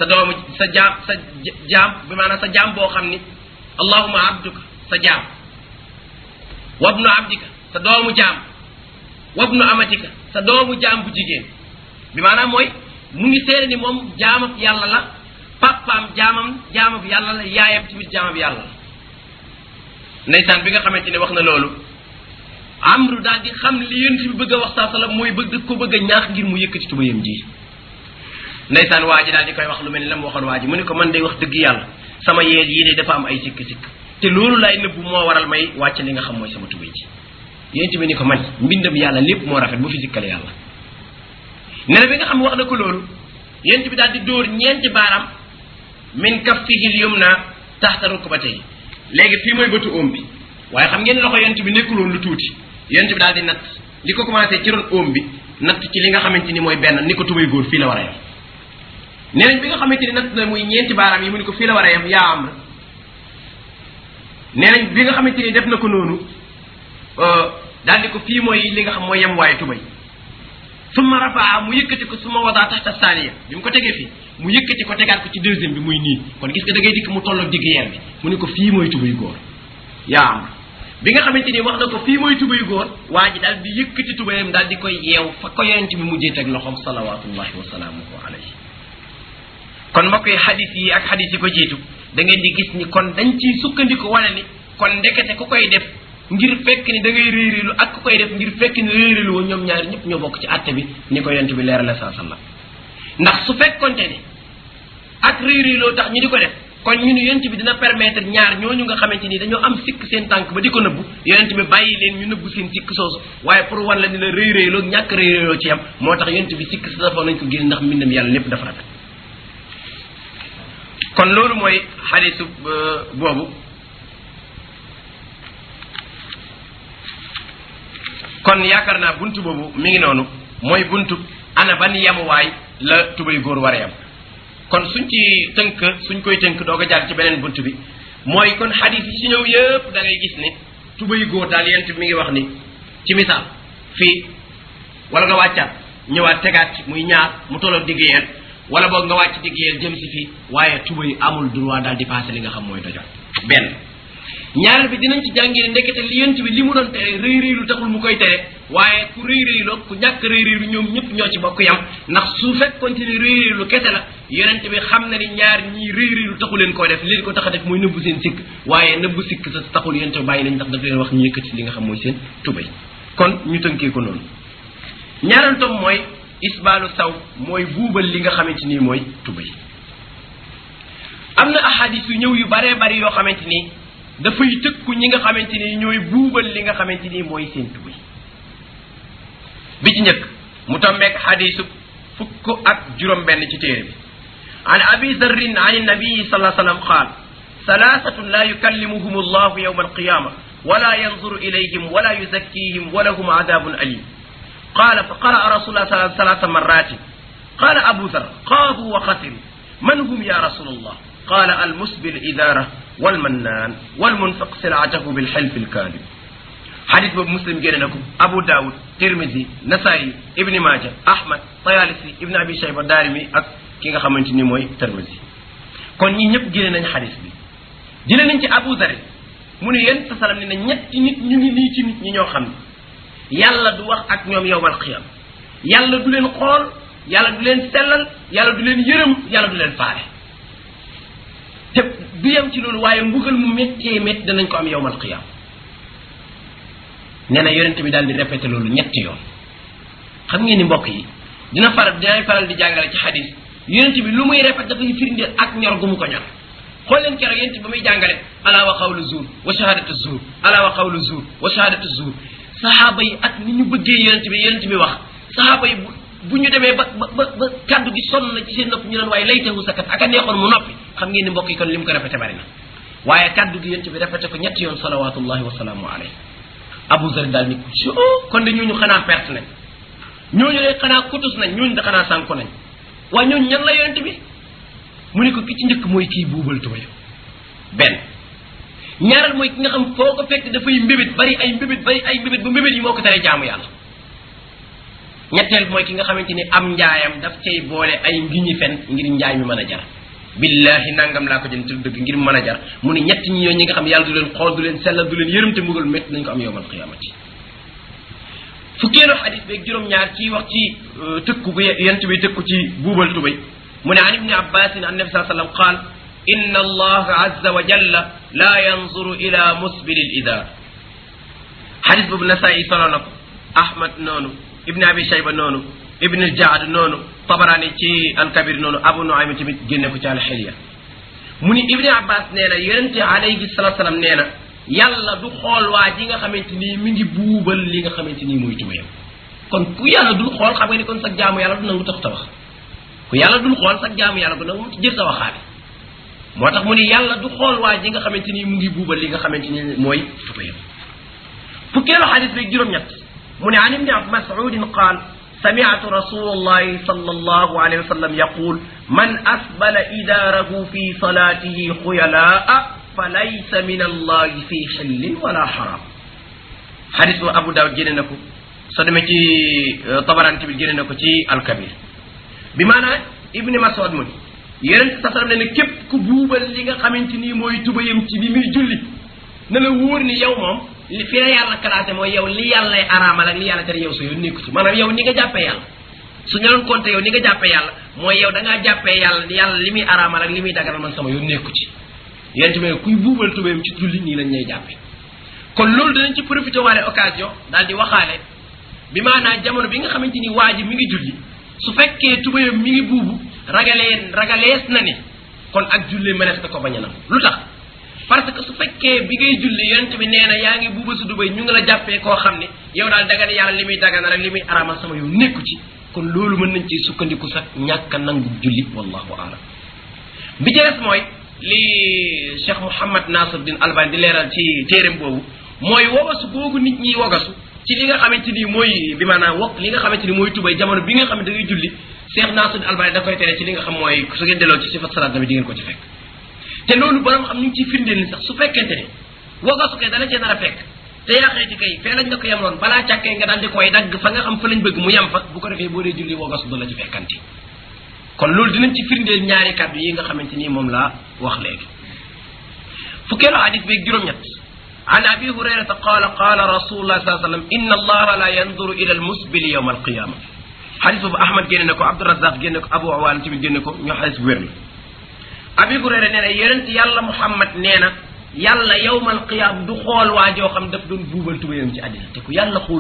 Speaker 2: jaam bi maanaam sa jaam boo xam ni allahuma abduka sa jaam wabnu abdika sa doomu jaam wabnu amatika sa doomu jaam bu jigéen bi maanaam mooy mu ngi seere ni moom jaamab yàlla la papaam jaamab yàlla la yaayam tamit jaamab yàlla la ndeysaan bi nga xamante ni wax na loolu Amru daal di xam li yonent bi bëgg a wax saa salaam mooy bëgg ko bëgg a ñaax ngir mu yëkkati tubayam ji ndeysaan waa ji daal di koy wax lu mel ni la mu waxoon waa ji mu ne ko man day wax dëgg yàlla sama yeel yii de dafa am ay sikk-sikk te loolu laay nëbbu moo waral may wàcc li nga xam mooy sama tubay ji yonent bi ni ko man mbindam yàlla lépp moo rafet bu fi sikkale yàlla nee na bi nga xam wax na ko loolu yonent bi daal di dóor ñeenti baaram min kaffihi al-yumna taxta rukbatayhi léegi fii mooy bëtu oom bi waaye xam ngeen loxo yonent bi nekkuloon lu tuuti yonent bi daal di natt li ko commencé ci ron oom bi natt ci li nga xamante ni mooy benn ni ko tubay góor fii la war a yem nee nañ bi nga xamante ni natt na muy ñeenti baaraam yi mu ni ko fii la war a yem yaa am nee nañ bi nga xamante ni def na ko noonu daal di ko fii mooy li nga xam mooy yem waaye tubay summa rafaa mu yëkkati ko suma wadaa taxta saaniya bi mu ko tegee fii mu yëkkati ko tegaat ko ci deuxième bi muy nii kon gis nga da ngay dikk mu tolloo digg yeer bi mu ni ko fii mooy tubay góor yaa am bi nga xamante ni wax na ko fii mooy tubay góor waa ji daal di yëkkati tubayam daal di koy yeew fa ko yonent bi mujjee teg loxoom salawatullahi wa salaamuhu alayhi kon mbokk yi xadis yi ak xadis yi ko jiitu da ngeen di gis ni kon dañ ciy sukkandiku wane ni kon ndekete ku koy def ngir fekk ni da ngay réeréelu ak ku koy def ngir fekk ni réeréelu woo ñoom ñaari ñëpp ñoo bokk ci àtte bi ni ko yonent bi leerale saa sallam ndax su fekkonte ni ak réeréeloo tax ñu di ko def kon ñu ni yonent bi dina permettre ñaar ñooñu nga xamante ni dañoo am sikk seen tànk ba di ko nëbbu yonent bi bàyyi leen ñu nëbbu seen sikk soosu waaye pour wan la ni la réeréeloo ñàkk réeréeloo ci yam moo tax yonent bi sikk sa dafa nañ ko génn ndax mbindam yàlla lépp dafa rafet kon loolu mooy xadisu boobu kon yaakaar naa buntu boobu mi ngi noonu mooy buntu ana ban yamuwaay la tubay góor war a yam kon suñ ci tënk suñ koy tënk doog a jàll ci beneen buntu bi mooy kon xadis yi ci ñëw yëpp da ngay gis ni tubay góor daal yent mi ngi wax ni ci misaal fii wala nga wàccaat ñëwaat tegaat ci muy ñaar mu tolloog digg yeen wala boog nga wàcc digg yeen jëm si fii waaye tubay amul droit daal di passé li nga xam mooy dojot benn ñaareel bi dinañ ci jàngee ndekete li yent bi li mu doon tere rëy rëylu taxul mu koy tere waaye ku rëy rëyloo ku ñàkk rëy rëylu ñoom ñëpp ñoo ci bokk yam ndax su fekkonte ni rëy rëylu kese la yonent bi xam na ni ñaar ñii rëy rëylu taxu leen koo def li ko tax a def mooy nëbbu seen sikk waaye nëbbu sikk sa taxul yonent bi bàyyi nañ ndax daf leen wax ñu yëkkati li nga xam mooy seen tubay kon ñu tënkee ko noonu ñaareel tom mooy isbaalu saw mooy buubal li nga xamante ni mooy tubay am na ahadis yu ñëw yu baree bari yoo xamante ni dafay tëkku ñi nga xamante ni ñooy buubal li nga xamante ni mooy seen tubay bi ci njëkk mu tombeek xadisu fukk ak juróom benn ci téere bi an abi darrin an nabii sallallahu alayhi wa sallam qaal salaasatun la yukallimuhum allahu yawma alqiyama wala yanzuru ilayhim wala yuzakkihim wa lahum adabun alim قال فقرأ رسول الله صلى الله عليه وسلم 3 مرات قال أبو ذر خابوا وخسروا من هم يا رسول الله قال المسبل إذاره والمنان والمنفق سلعته بالحلف الكاذب حديث مسلم جننكم أبو داود ترمذي نسائي ابن ماجه أحمد طيالسي ابن أبي شيبة دارمي ak ki nga xamanteni moy Tirmidhi kon ñi ñep gëne nañ hadith bi jëlé nañ ci Abu Dharr mu ne yeen sallam ni ñetti nit ñu ngi ni ci nit ñi ñoo xam yàlla du wax ak ñoom yowmal qiyam yàlla du leen xool yàlla du leen sellal yàlla du leen yërëm yàlla du leen faale te du yem ci loolu waaye mbugal mu méttee métti danañ ko am yowmal qiyam nee na yonent bi daal di répété loolu ñetti yoon xam ngeen ni mbokk yi dinaay faral di jàngale ci xadis yonent bi lu muy répété dafay firndeel ak ñor gu mu ko ñor xool leen keroog yonent ba muy jàngale ala wa qawlu zuur wa shahadatu zuur ala wa qawlu zuur wa shahadatu zuur saxaaba yi ak ni ñu bëggee yonent bi wax saxaaba yi bu ñu demee ba kaddu gi sonn na ci seen nopp ñu naan waaye laytahu sakat ak a neexoon mu noppi xam ngeen ni mbokk yi kon li mu ko répété bari na waaye kaddu gi yonent bi répété ko ñetti yoon salawatullahi wa salaamu alayhi Abu Zar daal ni ko kon de ñooñu xanaa perte nañ ñooñu de xanaa kutus nañ ñooñu de xanaa sànku nañ waaye ñooñu ñan la yonent bi mu ne ko ki ci njëkk mooy kii buubal tubayo benn ñaaral mooy ki nga xam foo ko fekk dafay mbébét bari ay mbébét ba mbébét yi moo ko tere jaamu yàlla ñetteel mooy ki nga xamante ni am njaayam daf cay boole ay ngiñi fen ngir njaay mi mën a jar billahi nangam laa ko jënd ci dëgg ngir mën a jar mu ne ñett ñi ñi nga xam yàlla du leen xool du leen sellal du leen yërëm te mbugal métti nañ ko am yowmal qiyamati fukkeelu xadis beeg juróom-ñaar ci wax ci tëkku gu yent bi tëkku ci buubal tubay mu ne an ibni abbasin an nabi saa sallam qaal inna allaha azza wa jalla la yanzuru ila musbil al idar xadis boobu nasaayi solo na ko ahmad noonu ibni abi shayba noonu ibn al jaad noonu tabarani ci al kabir noonu abu nuaym tamit génne ko ci al hilya mu ni ibni abbas nee na yonente alayhi salatu salaam nee na yàlla du xool waa ji nga xamante ni mi ngi buubal li nga xamante ni mooy tubayam kon ku yàlla dul xool xam nga ni kon sax jaamu yàlla du nangu tax tabax ku yàlla dul xool sax jaamu yàlla du nangu jël sa waxaale moo tax mu ni yàlla du xool waa ji nga xamante ni mu ngi buubal li nga xamante ni mooy tubayam fukkeelu xadis bi juróom-ñett mu ne an ibni mas'udin qaal sami'tu rasulallahi sallallahu alayhi wa sallam yaqul man asbala idaarahu fi salatihi xuyalaa fa laysa min allahi fi xillin wala xaram xadis bu Abu Daawud génne na ko soo demee ci Tabarani tamit génne na ko ci alkabir bi maanaam ibni Mas'ud mu ni yonent sa sallam ne ne képp ku buubal li nga xamante ni mooy tubayam ci bi muy julli na la wóor ni yow moom li fi la yàlla classé mooy yow li yàllay araamal ak li yàlla tere yow sa yoon nekku ci maanaam yow ni nga jàppee yàlla su ñu doon compté yow ni nga jàppee yàlla mooy yow da ngaa jàppee yàlla li muy araamal ak li muy daganal man sama yoon nekku ci yéen tamit kuy buubal tubayam ci julli nii lañ lay jàppee kon loolu danañ ci profité waale occasion daal di waxaale bi maanaam jamono bi nga xamante ni waa ji mi ngi julli su fekkee tubayam mi ngi buubu ragalees na ni kon ak julli mënees na ko bañ a nam lu tax parce que su fekkee bi ngay julli yonent bi nee na yaa ngi buuba su dubay ñu ngi la jàppee koo xam ne yow daal daga ne yàlla li muy daganal ak li muy araamal sama yow nekku ci kon loolu mën nañ ci sukkandiku sax ñàkk a nangu julli wallahu aalam bi jees mooy li Cheikh Mouhamad Nasiruddin Albani di leeral ci téeréem boobu mooy wogasu googu nit ñi wogasu ci li nga xamante ni mooy bi maanaam wok li nga xamante ni mooy tubay jamono bi nga xam ne da ngay julli Cheikh Nasiruddin Albani da koy tere ci li nga xam mooy su ngeen delloo ci sifat salaat tamit di ngeen ko ci fekk te loolu borom xam ñu ngi ciy firndeel ni sax su fekkente ne wogasu kay dala cee nar a fekk te yaa xeeti kay fee lañ nga ko yemloon balaa càkkee nga daal di koy dagg fa nga xam fa lañ bëgg mu yem fa bu ko defee boo dee julli wogasu du la ci fekkanti kon loolu dinañ ci firndeel ñaari kàddu yi nga xamante ni moom laa wax léegi fukkeelu hadis bi juróom-ñett an abi hurayrata qaala qaala rasulullah sallallahu alayhi wa sallam inna allaha la yanduru ila al musbili yawma al qiyama hadis boobu ahmad génne na ko abdurazaq génne ko abu awaan tamit génne ko ñoo hadis bu wér la abi hurayra nee na yonent yàlla muhammad nee na yàlla yawmal qiyaam du xool waa joo xam daf doon buubal tubayam ci àddina te ku yàlla xool